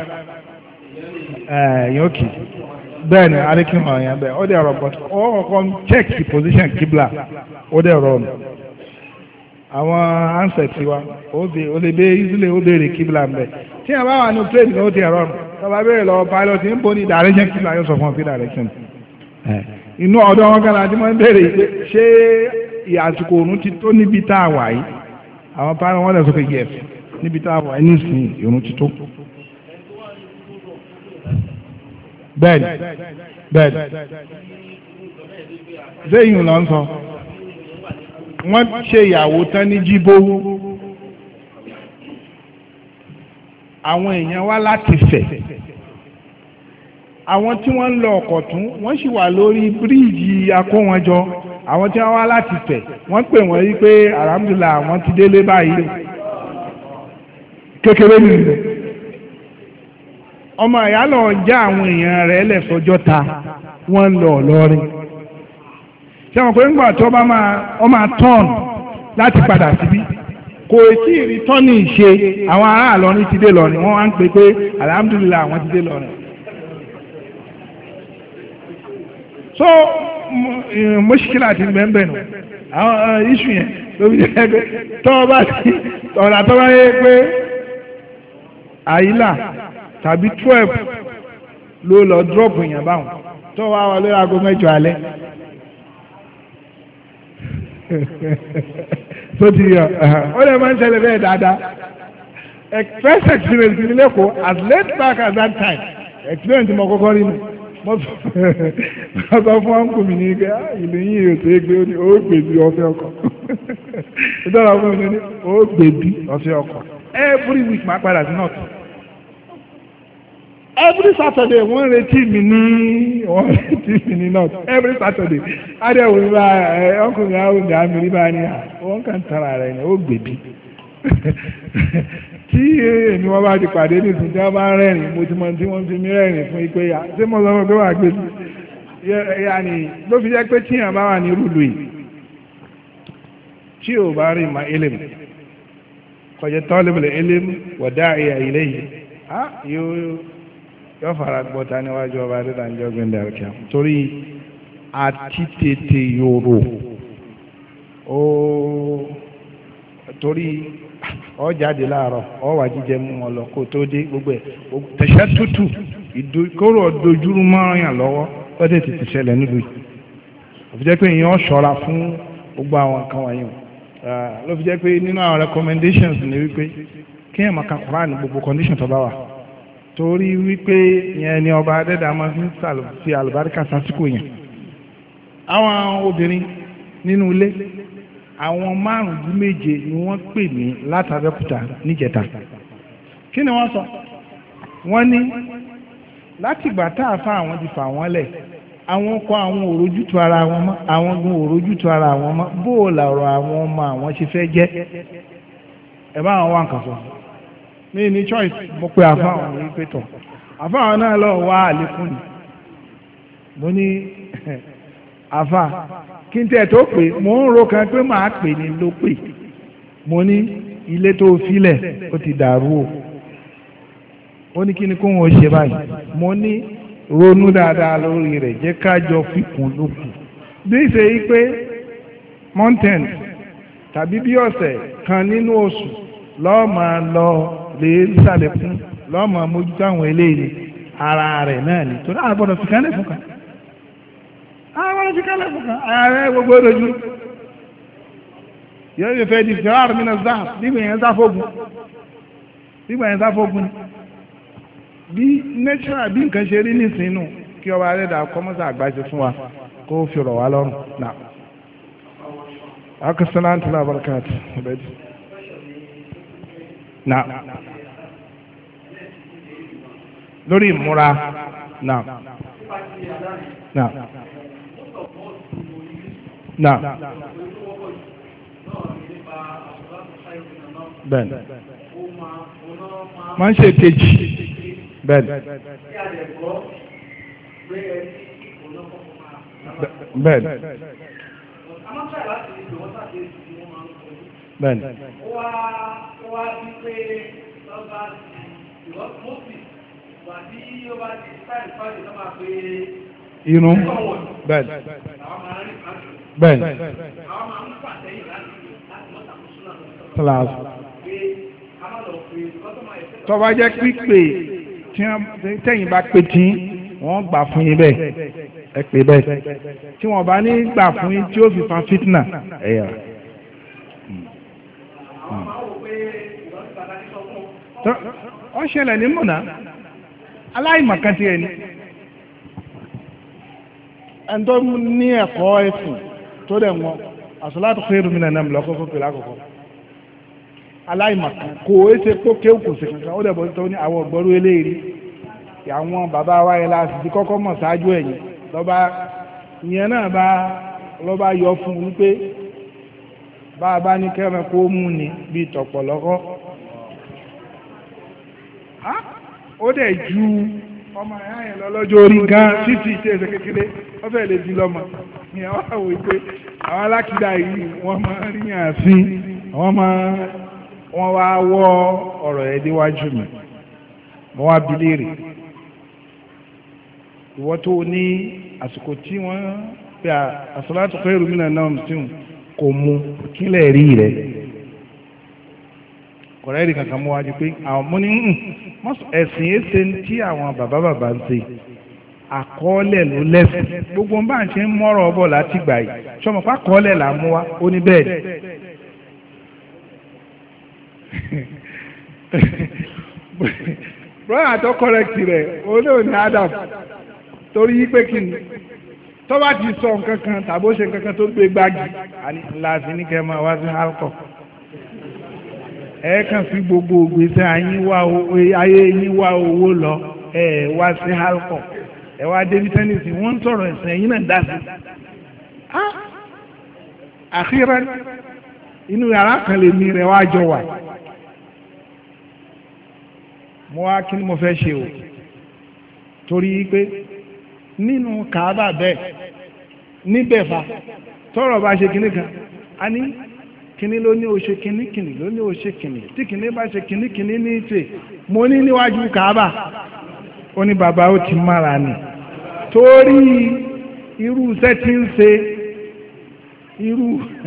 yóò kì í bẹ́ẹ̀ni alékìmọ̀ yẹn bẹ́ẹ̀ ó dẹ̀ rọ̀ but ó kọ́kọ́ check the position kibla ó dẹ̀ rọ̀ àwọn ansẹ̀t wa ó lè bẹ ìdílé ó béèrè kíbla ń bẹ̀ tí a bá wà ní plane ní ó ti ẹ̀rọ tọba béèrè lọ pilot ń bọ́ ní direction kíbla yóò sọ fún ọ pé direction inú ọ̀dọ́ wọn kan láti máa ń béèrè pé ṣé àsìkò òun ti tó níbi tá a wà yìí àwọn pilot wọn lè sọ pé yes níbi tá a wà yìí nísìnyí òun ti tó. bẹ́ẹ̀ni sẹ́yìn lọ ń sọ wọ́n ṣe ìyàwó tán ní jíbó àwọn èèyàn wá láti fẹ̀ àwọn tí wọ́n ń lọ Ọ̀kọ̀tún wọ́n sì wà lórí bíríìjì akówọnjọ àwọn tí wọ́n wá láti fẹ̀ wọ́n pè wọ́n yí pé alhamdulillah àwọn ti délé báyìí kékeré nìyẹn ọmọ ìyálọ̀ já àwọn èèyàn rẹ̀ lẹ́fọjọ́ ta wọ́n ń lọ lọ́rin ṣé wọn pé ńgbà tó bá máa tọ́ọ̀n láti padà síbí kò tí ì rí tọ́ọ̀nì ṣe àwọn ará àlọ́rin ti dé lọ́rin wọ́n wá ń pè pé alhamdulillah àwọn ti dé lọ́rin. so mọ́ṣíkìlá ti bẹ́ẹ̀ nù àwọn iṣu yẹn ló fi jẹ́ pé tọ́wọ́ bá ti ọ̀rọ̀ àtọ́wọ́ yẹ pé àyílà tàbí 12 ló lọ dúrọ́pù yẹn báwọn tó wá wọlé aago 8 alẹ́ tó ti yọ ó lè máa ń ṣẹlẹ̀ bẹ́ẹ̀ dáadáa first experience ní lẹ́kọ̀ọ́ as late back as that time experience mo kọ́kọ́ rí mi mo sọ fún ọ̀nkù mi ní pé ìlú yìí yóò tó gbé ó gbèbí ọ̀fẹ́ ọkọ̀ ìdọ́ra fún mi ní ó gbèbí ọ̀fẹ́ ọkọ̀ every week máa padà sí north. Every Saturday wọ́n retí mi ní north every Saturday adéwò ní bá ọkùnrin àwọn ọ̀gá mi ní bá ní wọ́n kàn tara rẹ̀ ní ó gbèbí tí èmi wọ́n bá ti pàdé ní ìsìn tí wọ́n bá rẹ́rìn mo ti mọ tí wọ́n fi mí rẹ́rìn fún ipé ya ṣé mo sọ pé wà gbèbí yàní ló fi jẹ́ pé tí yàn bá wà ní rúlu yìí tí ò bá rí ma elim kọjá tọ́lẹ̀bẹ̀lẹ̀ elim wọ̀dá ìyà ilé yìí yóò fara gbọ́ta níwájú ọba adédáńjọ́ gbẹ̀ndẹ̀ ọ̀kẹ́ torí àti tètè yòrò torí ọjáde láàárọ̀ ọwà jíjẹ mú wọn lọ kó tó dé gbogbo ẹ̀ tẹ̀sẹ̀ tútù kóró dojúrú mọ́ràn lọ́wọ́ ó dé tètè ṣẹlẹ̀ nílùú yìí ó fi jẹ́ pé èèyàn ṣọ́ra fún gbogbo àwọn nǹkan wọ̀nyí ló fi jẹ́ pé nínú àwọn recommendations ni wípé kí ẹ̀ máa ka Quran gbogbo condition tó bá wà torí wípé yẹn ni ọba adẹ́dàá máa fi àlùbáríkà sásìkò yẹn àwọn obìnrin nínú ilé àwọn 5-7 ni wọ́n pè mí látàbẹ́kúta níjẹta kí ni wọ́n sọ wọ́n ní látìgbà tá a fa àwọn ti fà wọ́n lẹ̀ àwọn ọkọ àwọn òrójútu ara wọn mọ́ àwọn gun òrójútu ara wọn mọ́ bóòlà ọ̀rọ̀ àwọn ọmọ àwọn ṣe fẹ́ jẹ́ ẹ bá àwọn wà nǹkan sọ ní choice mo pe àfáwọn ní pétọ̀ àfáwọn náà lọ wá àlékún ni mo ní àfá kí n tẹ́ tó pé mo ń ro kan pé màá pè ní ló pè mo ní ilé tó filẹ̀ ó ti dàrú o ó ní kí ni kóhun ó ṣe báyìí mo ní ronú dáadáa lórí rẹ̀ jẹ́ kájọ fíkún lókù bí ṣe yí pé mountain tàbí bí ọ̀sẹ̀ kan nínú oṣù lọ́ọ́ máa lọ lè sàlẹ̀ fún lọ́mọ mójútó àwọn eléyìí ara rẹ̀ náà ni tó dáa gbọ́dọ̀ fi kálẹ̀ fún kan àwọn fi kálẹ̀ fún kan ààrẹ gbogbo lójú yóò fi fẹ́ di fẹ́ràn mi náà záà nígbà yẹn sáfógun bí natural bí nǹkan ṣe rí nísìnyínú kí ọba rẹ̀ dà kọ́mọ́sà àgbáṣe fún wa kó fi rọ̀ wá lọ́rùn náà akásánà tó lábàrúkàtì ọ̀bẹ́dì náà lórí ìmúra náà náà náà bẹ́ẹ̀ni máa ń ṣe kejì bẹ́ẹ̀ni bẹ́ẹ̀ni bẹ́ẹ̀ni. wá bí pé lọ́ba mọ́sí wà bí ó bá ti sáì fáìlì lọ́ba pé irun bẹ́ẹ̀ni bẹ́ẹ̀ni àwọn máa ń pàtẹ́yìn láti mọ́tàkùsùn síláàsì. tó bá jẹ́ pípé tẹ́yìn bá pé tí wọ́n gbà fún yín bẹ́ẹ̀ ẹ pé bẹ́ẹ̀ tí wọ́n bá ní gbà fún yín tí ó fi fa fitna ẹ̀yà. ó ṣẹlẹ̀ ní múnà aláìmọ̀kan ti ẹni ẹni tó ní ẹ̀kọ́ ẹ̀sìn tó dẹ̀ wọ́n as-salatu khairu minan nawm lọ́kọ́kọ́ pẹ̀lú àkọ́kọ́ aláìmọ̀kan kò é ṣe kó kéwù kò sí kankan ó dẹ̀ bọ́ tó ní àwọn ọ̀gbọ́rú eléyìí àwọn bàbá wa yẹn láti ti kọ́kọ́ mọ̀ ṣáájú ẹ̀yìn lọ́ba ìyẹn náà lọ́ba yọ fún un wípé bá a bá ní kẹ́rin kó mú ni bíi tọ̀pọ̀ lọ́kọ́ ó dẹ̀ ju ọmọ ẹ̀yà yẹn lọ lọ́jọ́ orí gan títí tí ẹsẹ̀ kékeré wọ́n fẹ́ lè di lọ́mọ ìyẹn wá wò pé àwọn alákìdá yìí wọ́n máa ń ríyàn sí wọ́n wá wọ́ ọ̀rọ̀ ẹ̀ déwájú mi mo wá bi léèrè ìwọ tó ní àsìkò tí wọ́n pe as-salatu khairu minan nawm kò mú kílẹ̀ rí rẹ̀ kọ̀rẹ́ rí kankan mú wájú pé àwọn mú ní ẹ̀sìn ẹ̀sẹ̀ tí àwọn bàbá ń ṣe àkọọ́lẹ̀ ló lẹ́sìn gbogbo bá ń ṣe ń mọ́rọ̀ ọbọ̀ láti gbà yìí ṣọmọ pa àkọọ́lẹ̀ là ń mú wá ó ní bẹ́ẹ̀ brother tó kọ́rẹ́kì rẹ̀ olóò ní Adam torí yí pé kí ni tó bá ti sọ nǹkan kan tàbí ó ṣe nǹkan kan tó gbé gbági láti ní kẹ́ máa wá sí alcohol ẹ kàn fi gbogbo ògbésẹ̀ ayé yín wá owó lọ ẹ wá sí alcohol ẹ wá débi tẹ́nìsì wọ́n ń sọ̀rọ̀ ẹ̀sìn ẹ̀yìn náà dá sí àkírá inú yàrá kan lè mi rẹ̀ wá jọ wà mo wá kí ni mo fẹ́ ṣe o torí pé nínú kàábà bẹ́ẹ̀ níbẹ̀ fa tọ́rọ̀ bá ṣe kinní kan a ní kinní ló ní o ṣe kinní kinní ló ní o ṣe kinní tí kinní bá ṣe kinní kinní ní ìtè mo ní níwájú kàábà ó ní bàbá ó ti mára ni torí irú iṣẹ́ tí ń ṣe irú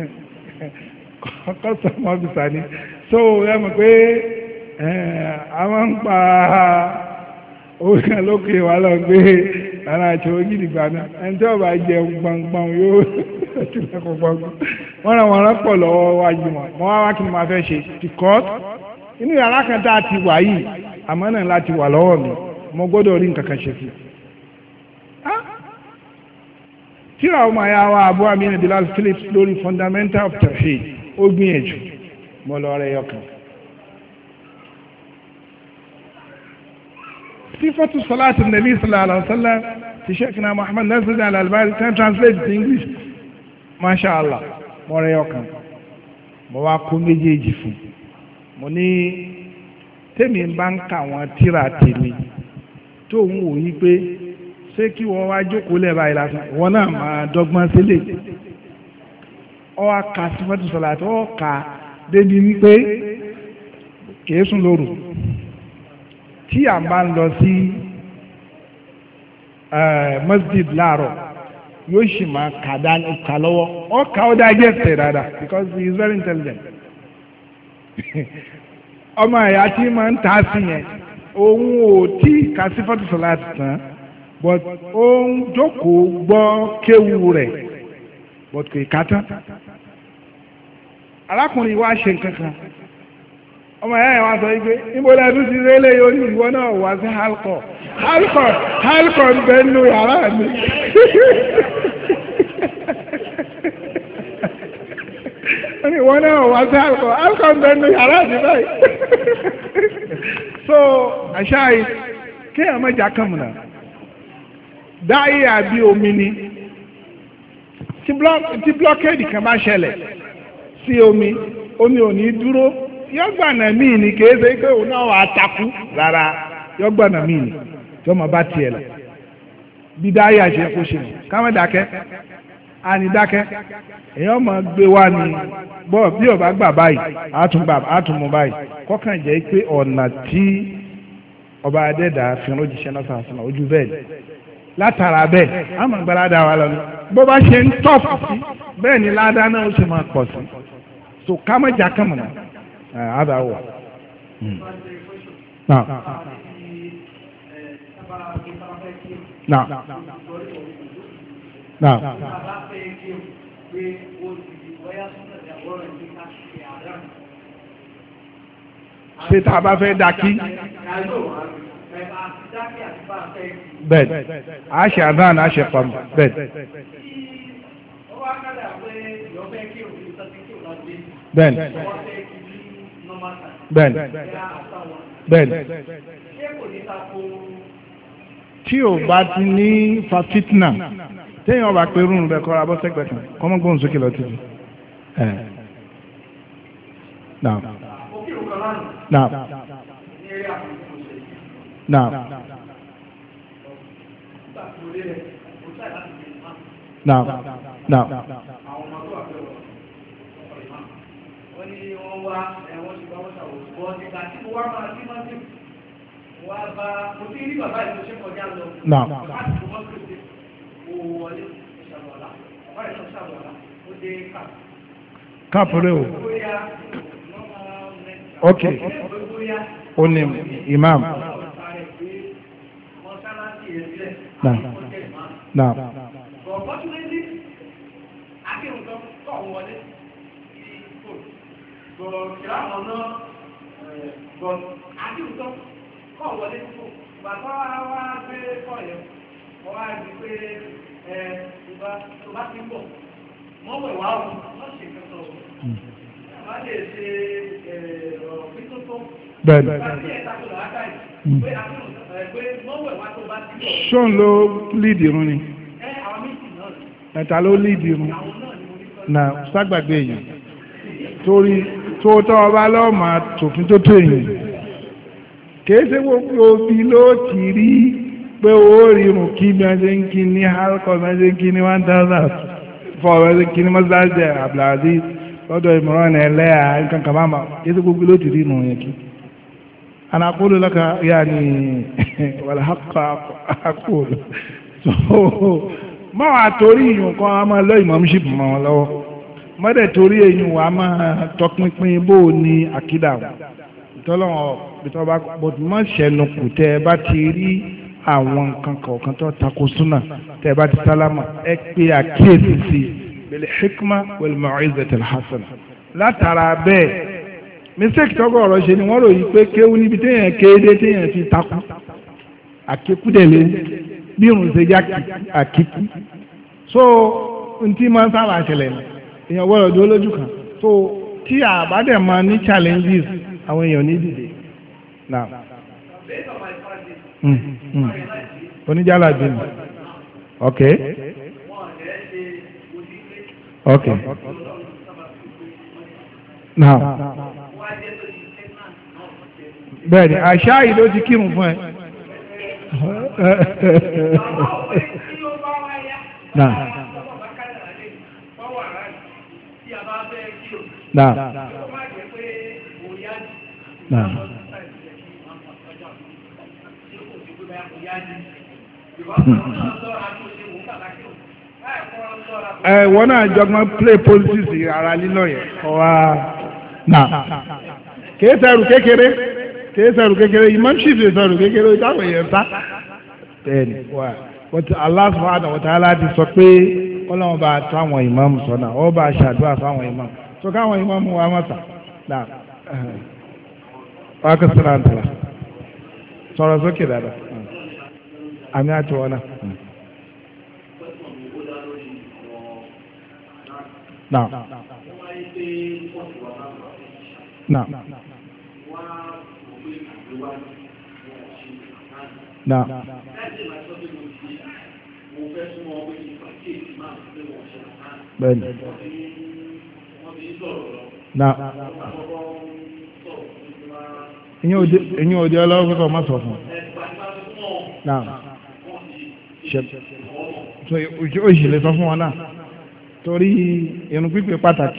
custom officer ni so ẹ mọ̀ pé àwọn ń pa owó kan lókè wà lọ gbé ara àti ogidi gbaná ẹni tí wọ́n bá jẹun gbọ̀ngbọ̀n yóò tilẹ̀kùn gbọ̀ngbọ̀n wọ́n ràn wọ́n rọ́pọ̀ lọ́wọ́ wájú wọn mo wá kí ni màá fẹ́ ṣe because inú yàrá kan tá a ti wà yìí àmọ́ náà láti wà lọ́wọ́ mi mo gbọ́dọ̀ rí nǹkan kan ṣe sí tíra ọmọ ya wa Abu Amin Bilal Phillips lórí fundamental of tawhid ó gbìyànjú mo lọ rẹ yọkàn sífọ́tù sọláàtì nàbí sallallahu alaihi wasallam ti Sheikhna Muhammad Nasir al-Albani can translate to English masha Allah mo rẹ yọkàn mo wá kó méjèèjì fún mo ní tèmi bá ń ka àwọn tíra tèmi tó ń wò yí pé ṣé kí wọ́n wá jókòó lẹ́ẹ̀ báyìí lásán wọn náà máa dọ́gbọ́n sílẹ̀ ọ wá ka sífọ́tù sọláàtì ọ kà débi wípé kìí sùn lóru tí a máa ń lọ sí masjid láàárọ̀ yóò sì máa kà lọ́wọ́ ọ kà ó dájẹ́ tẹ̀ dáadáa because he is very intelligent ọmọ ẹ̀yà tí máa ń ta sí yẹn òun ò tí ka sífọ́tù sọláàtì tán but ó ń jókòó gbọ́ kéwu rẹ̀ but kò ká tán arákùnrin wa ṣe nǹkan kan ọmọ ẹ̀yà yẹn wá sọ wípé níbo lẹ́nu ti rélé yóò ní ìwọ náà wá sí halkọ ń bẹ nínú yàrá mi ìwọ náà wá sí halkọ ń bẹ nínú yàrá mi báyìí so àṣà yìí kéèyàn mẹ́jà kàmùnà dáyé àbí omi ni tí blọkẹ́dì kan bá ṣẹlẹ̀ sí omi ò ní dúró yọgbàna míì ni kìí ṣe pé òun náà wà á takú rárá yọgbàna míì ni tí ọmọ bá tiẹ̀ lọ bí dáyé àṣẹ kó ṣe káwọn dákẹ́ àní dákẹ́ èèyàn máa gbé wá ní bọ́ bí ọba gbà báyìí àtúmọ̀ báyìí kọ́kàn jẹ́ pé ọ̀nà tí ọba adẹ́dà fi hàn òjíṣẹ́ náà sàásùnà ojú bẹ́ẹ̀ látara bẹ́ẹ̀ àmọ́ gbàládà wa lọ bó bá ṣe ń tọ́pù sí bẹ́ẹ̀ ni ládàá náà ó ṣe máa pọ̀ sí so kámẹ́jà kàmùnà هذا هو. نعم نعم نعم ṣé tá a bá fẹ́ dá kí bẹ́ẹ̀ a ṣe àdán a ṣe pamọ́ bẹ́ẹ̀. bẹ́ẹ̀ni bẹ́ẹ̀ni bẹ́ẹ̀ni tí o bá ti ní fa fitna téèyàn bá pé rúnrún bẹ́ẹ̀ kọ́ra bọ́ sẹ́gbẹ̀ẹ́ kan kọ́mọ́ gbóhùn sókè lọ títí. Naam. Naam. Naam. Naam. Naam. wọ́n ní wọ́n wá ẹ̀wọ̀n ṣùgbọ́n wọ́n ṣàwòrán bọ́ nígbà tí mo wá máa tí máa tí wá bá mo ti rí bàbá ìlú ṣe kọjá lọ láti fún mọ́tò ṣe kó wọlé ṣàwọ̀lá bàbá ìlú ṣàwọ̀lá ó dé káàpù. káàpù rẹ o. ok ó ní imam. Naam. Naam. Kìlá àwọn náà bọ̀ àdìrútọ́ kọ́ wọlé fún bàbá wa gbé kọ́ yẹn wọ́n wá rí pé tó bá ti ń bọ̀ wọ́n wẹ̀ wá òun wọ́n ṣe kẹsàn án wọ́n lè ṣe ọ̀rọ̀ pítótó bẹ́ẹ̀ni láti ẹ̀ta tó lọ́wọ́ káyì pé wọ́n wẹ̀ wá tó bá ti bọ̀. ṣóun ló líìdì irun ni. àwọn méjì náà ni. ẹ̀ta ló líìdì irun. àwọn náà ni mo ní sọ́ọ́. na ságbàgbé èèyàn torí tó tọ́ ọba lọ́ọ̀mà tòfin tó tó èèyàn kìí ṣe gbogbo òbí ló ti rí pé ó rí irun kí bí wọ́n ṣe ń kí ní alcohol bí wọ́n ṣe ń kí ní 1000 fọ́ bí wọ́n ṣe ń kí ní mọ́sáàjì abdulaziz lọ́dọ̀ ìmọ̀ràn ẹlẹ́yà nǹkan kan máa kìí ṣe gbogbo ló ti rí irun yẹn kí. ana aqulu laka yani wal haqqa aqulu so mọ́ wàá torí ìyún kan á máa lọ ìmọ̀ọ́mùsìpù mọ́ wọn lọ́wọ́ mọ́dẹ̀ torí èyí wà máa tọpinpin bó o ní àkídà wọn ìtọ́lọ́wọ́n ìtọ́ba bọ̀dùmọ́ ṣẹ̀nu kù tẹ́ ẹ bá ti rí àwọn nǹkan kọ̀ọ̀kan tó tako súnà tẹ́ ẹ bá ti sálámà ẹ pé àkíyèsí sí bil hikma wal mau'izati al hasana látara bẹ́ẹ̀ mistake tọ́gọ̀ ọ̀rọ̀ ṣe ni wọ́n ròyìn pé kéwú níbi téèyàn kéde téèyàn fi takú àkékúdẹ̀lẹ̀ bí irun ṣe já àkíkú so ntí máa ń sábà ṣẹlẹ̀ ní èèyàn gbọ́dọ̀ dúró lójú kan so tí àbádẹ̀ máa ní challenges àwọn èèyàn ní dìde náà oníjàlá dín ok ok náà bẹ́ẹ̀ni àṣà yìí ló ti kírun fún ẹ náà. Naam. Naam. Wọ́n náà jọgbọ́n play politics ara lílọ yẹn kọ́ wa náà kìí sẹ́rù kékeré imamship lè sẹ́rù kékeré táwọn èèyàn sá bẹ́ẹ̀ni wà Allah subhanahu wa ta'ala ti sọ pé ọlọ́run bá tó àwọn ìmáàmù sọ́nà ọ bá ṣàdúrà fáwọn ìmáàmù tó káwọn ìmáàmù wa mọ́ta náà wákà sílá ń tẹ̀lá sọ̀rọ̀ sókè dáadáa àmì àti wọn náà. Náà. Náà. Náà. Bẹ́ẹ̀ni. Náà. Ìyẹn òde ọlọ́wọ́ pẹ́kọ̀ má sọ fún. Náà. So ó sì lè sọ fún wọn náà. Torí irun pípé pàtàkì.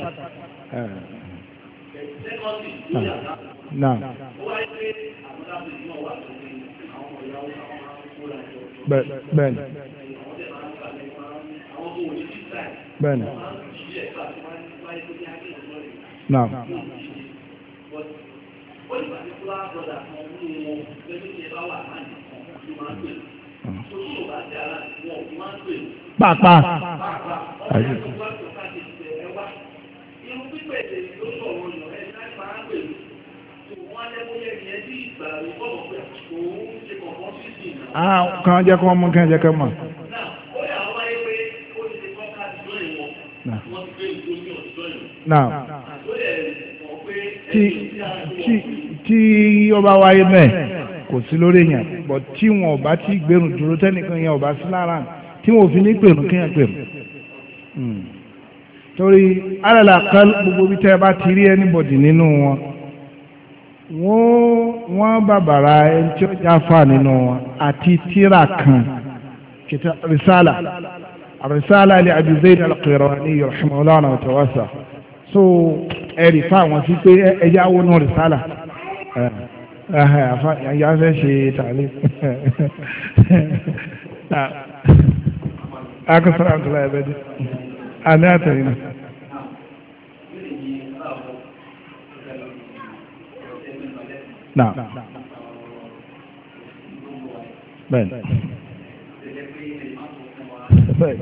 Náà. Bẹ́ẹ̀ni. Bẹ́ẹ̀ni. Náà. pàápàá. Kan jẹ́ kó mú kí jẹ́ kó mọ̀. Tí ó bá wáyé mẹ́ẹ̀ kò sí lórí èèyàn bọ̀ tí wọn ò bá ti gbẹ̀rùn dúró tẹ́nìkan yẹn ò bá sí lára tí wọn ò fi ní gbẹ̀rùn kéèyàn gbẹ̀rùn. Torí alàlà kan gbogbo bí tẹ́ ẹ bá ti rí anybody nínú wọn wọ́n bàbàrà ẹni tí ó jáfà nínú wọn àti tíra kan risala li Abi Zayd al-Qirawani rahimahullah wa tawassa so ẹ̀rì fáwọn sí pé ẹjá wọnú risala ẹ̀yà fẹ́ ṣe tààlé akọ́sọ́rọ̀ àtúlá ẹ̀bẹ̀dì àmì àtẹ̀yìn náà bẹ́ẹ̀ bẹ́ẹ̀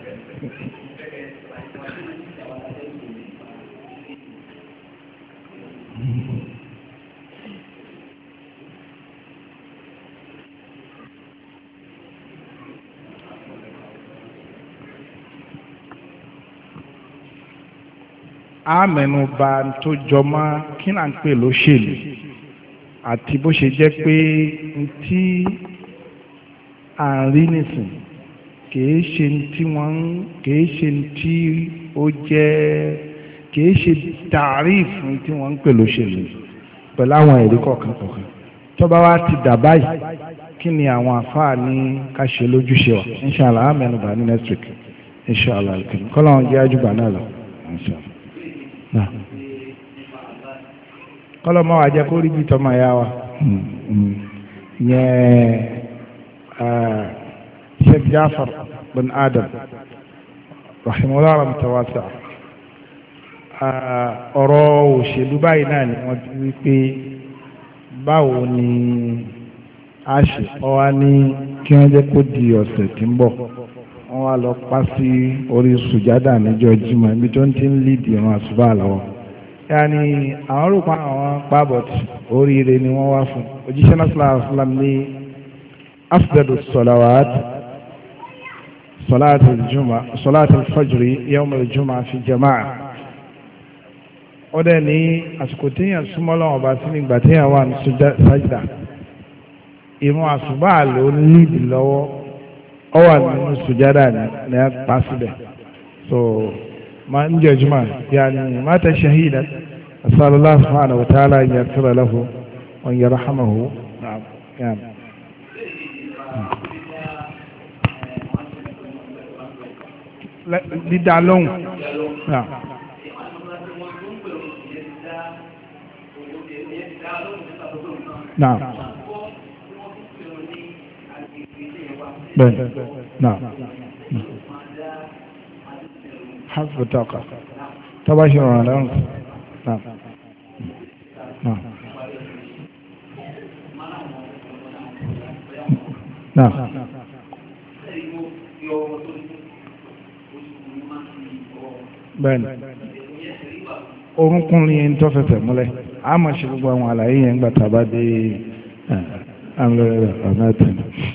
àmẹ́nubà tó jọmọ́ kí náà ń pè lóṣèlú àti bó ṣe jẹ́ pé tí à ń rí nìsín kìí ṣe tí wọ́n kìí ṣe tí ó jẹ́ kìí ṣe tààrífù tí wọ́n ń pè lóṣèlú pẹ̀lú àwọn ẹ̀rí kọ̀ọ̀kan kọ̀ọ̀kan tó bá wá ti dà báyìí kí ni àwọn àfáà ní ká ṣe lójúṣe wa inṣàlá àmẹ́nubà ní next week inṣàlá kọ́lọ́n jẹ́ àjùbà náà lọ inṣàlá. Kọ́lọ̀ máa wà jẹ́ kó rí bí tọ́mọ ya wa yẹn Sheikh Jafar bin Adam rahimahullah rahmatawasa ọ̀rọ̀ òṣèlú báyìí náà ni wọ́n ti wí pé báwo ni a ṣe ọwá ní kí wọ́n jẹ́ kó di ọ̀sẹ̀ tí ń bọ̀ wọ́n wá lọ pa sí orí sùjádà níjọ́ Jímọ̀ ibi tó ń ti ń lídìí ìran àsùbá lọ́wọ́ yàní àwọn rò pa àwọn pábọ̀tì oríire ni wọ́n wá fún òjíṣẹ́ náà sàlám ní afdadu salawat salat al-fajri yawm al-jum'a fi jama'a ó dẹ̀ ní àsìkò téèyàn súnmọ́ lọ́wọ́ bá sí nígbà téèyàn wà ní sájídà ìrun àsùbá ló ń lídìí lọ́wọ́ ó wà nínú sùjádà ní apá síbẹ̀ so ما نجي جماعة يعني مات شهيدا أسأل الله سبحانه وتعالى أن يغفر له وأن يرحمه نعم يعني لا لدعلون نعم نعم نعم حسب الطاقة تباشر على الأنف نعم نعم نعم bẹ́ẹ̀ni orúnkún ní ẹni tó fẹsẹ̀ múlẹ̀ a máa ṣe gbogbo àwọn àlàyé yẹn gbà tàbá dé àmìlẹ̀ àmẹ́tẹ̀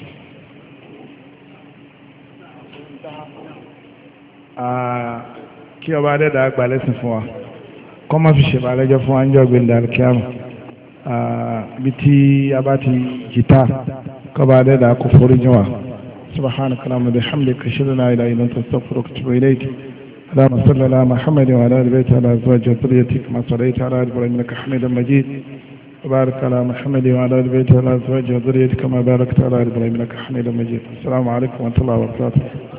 kí ọba adẹ́dà àgbà lẹ́sìn fún wa kọ́ má fi ṣèbà lẹ́jọ́ fún wa ń jọ gbẹ̀ndà kíámù bí tí a bá ti jìtá kọba adẹ́dà kò forí jìn wa subhanaka allahumma wa bihamdika ashhadu an la ilaha illa anta astaghfiruka wa atubu ilayk اللهم صل على محمد وعلى ال بيته وعلى ازواجه وذريته كما صليت على ال ابراهيم انك حميد مجيد وبارك على محمد وعلى ال بيته وعلى ازواجه وذريته كما باركت على ال ابراهيم انك حميد مجيد السلام عليكم ورحمه الله وبركاته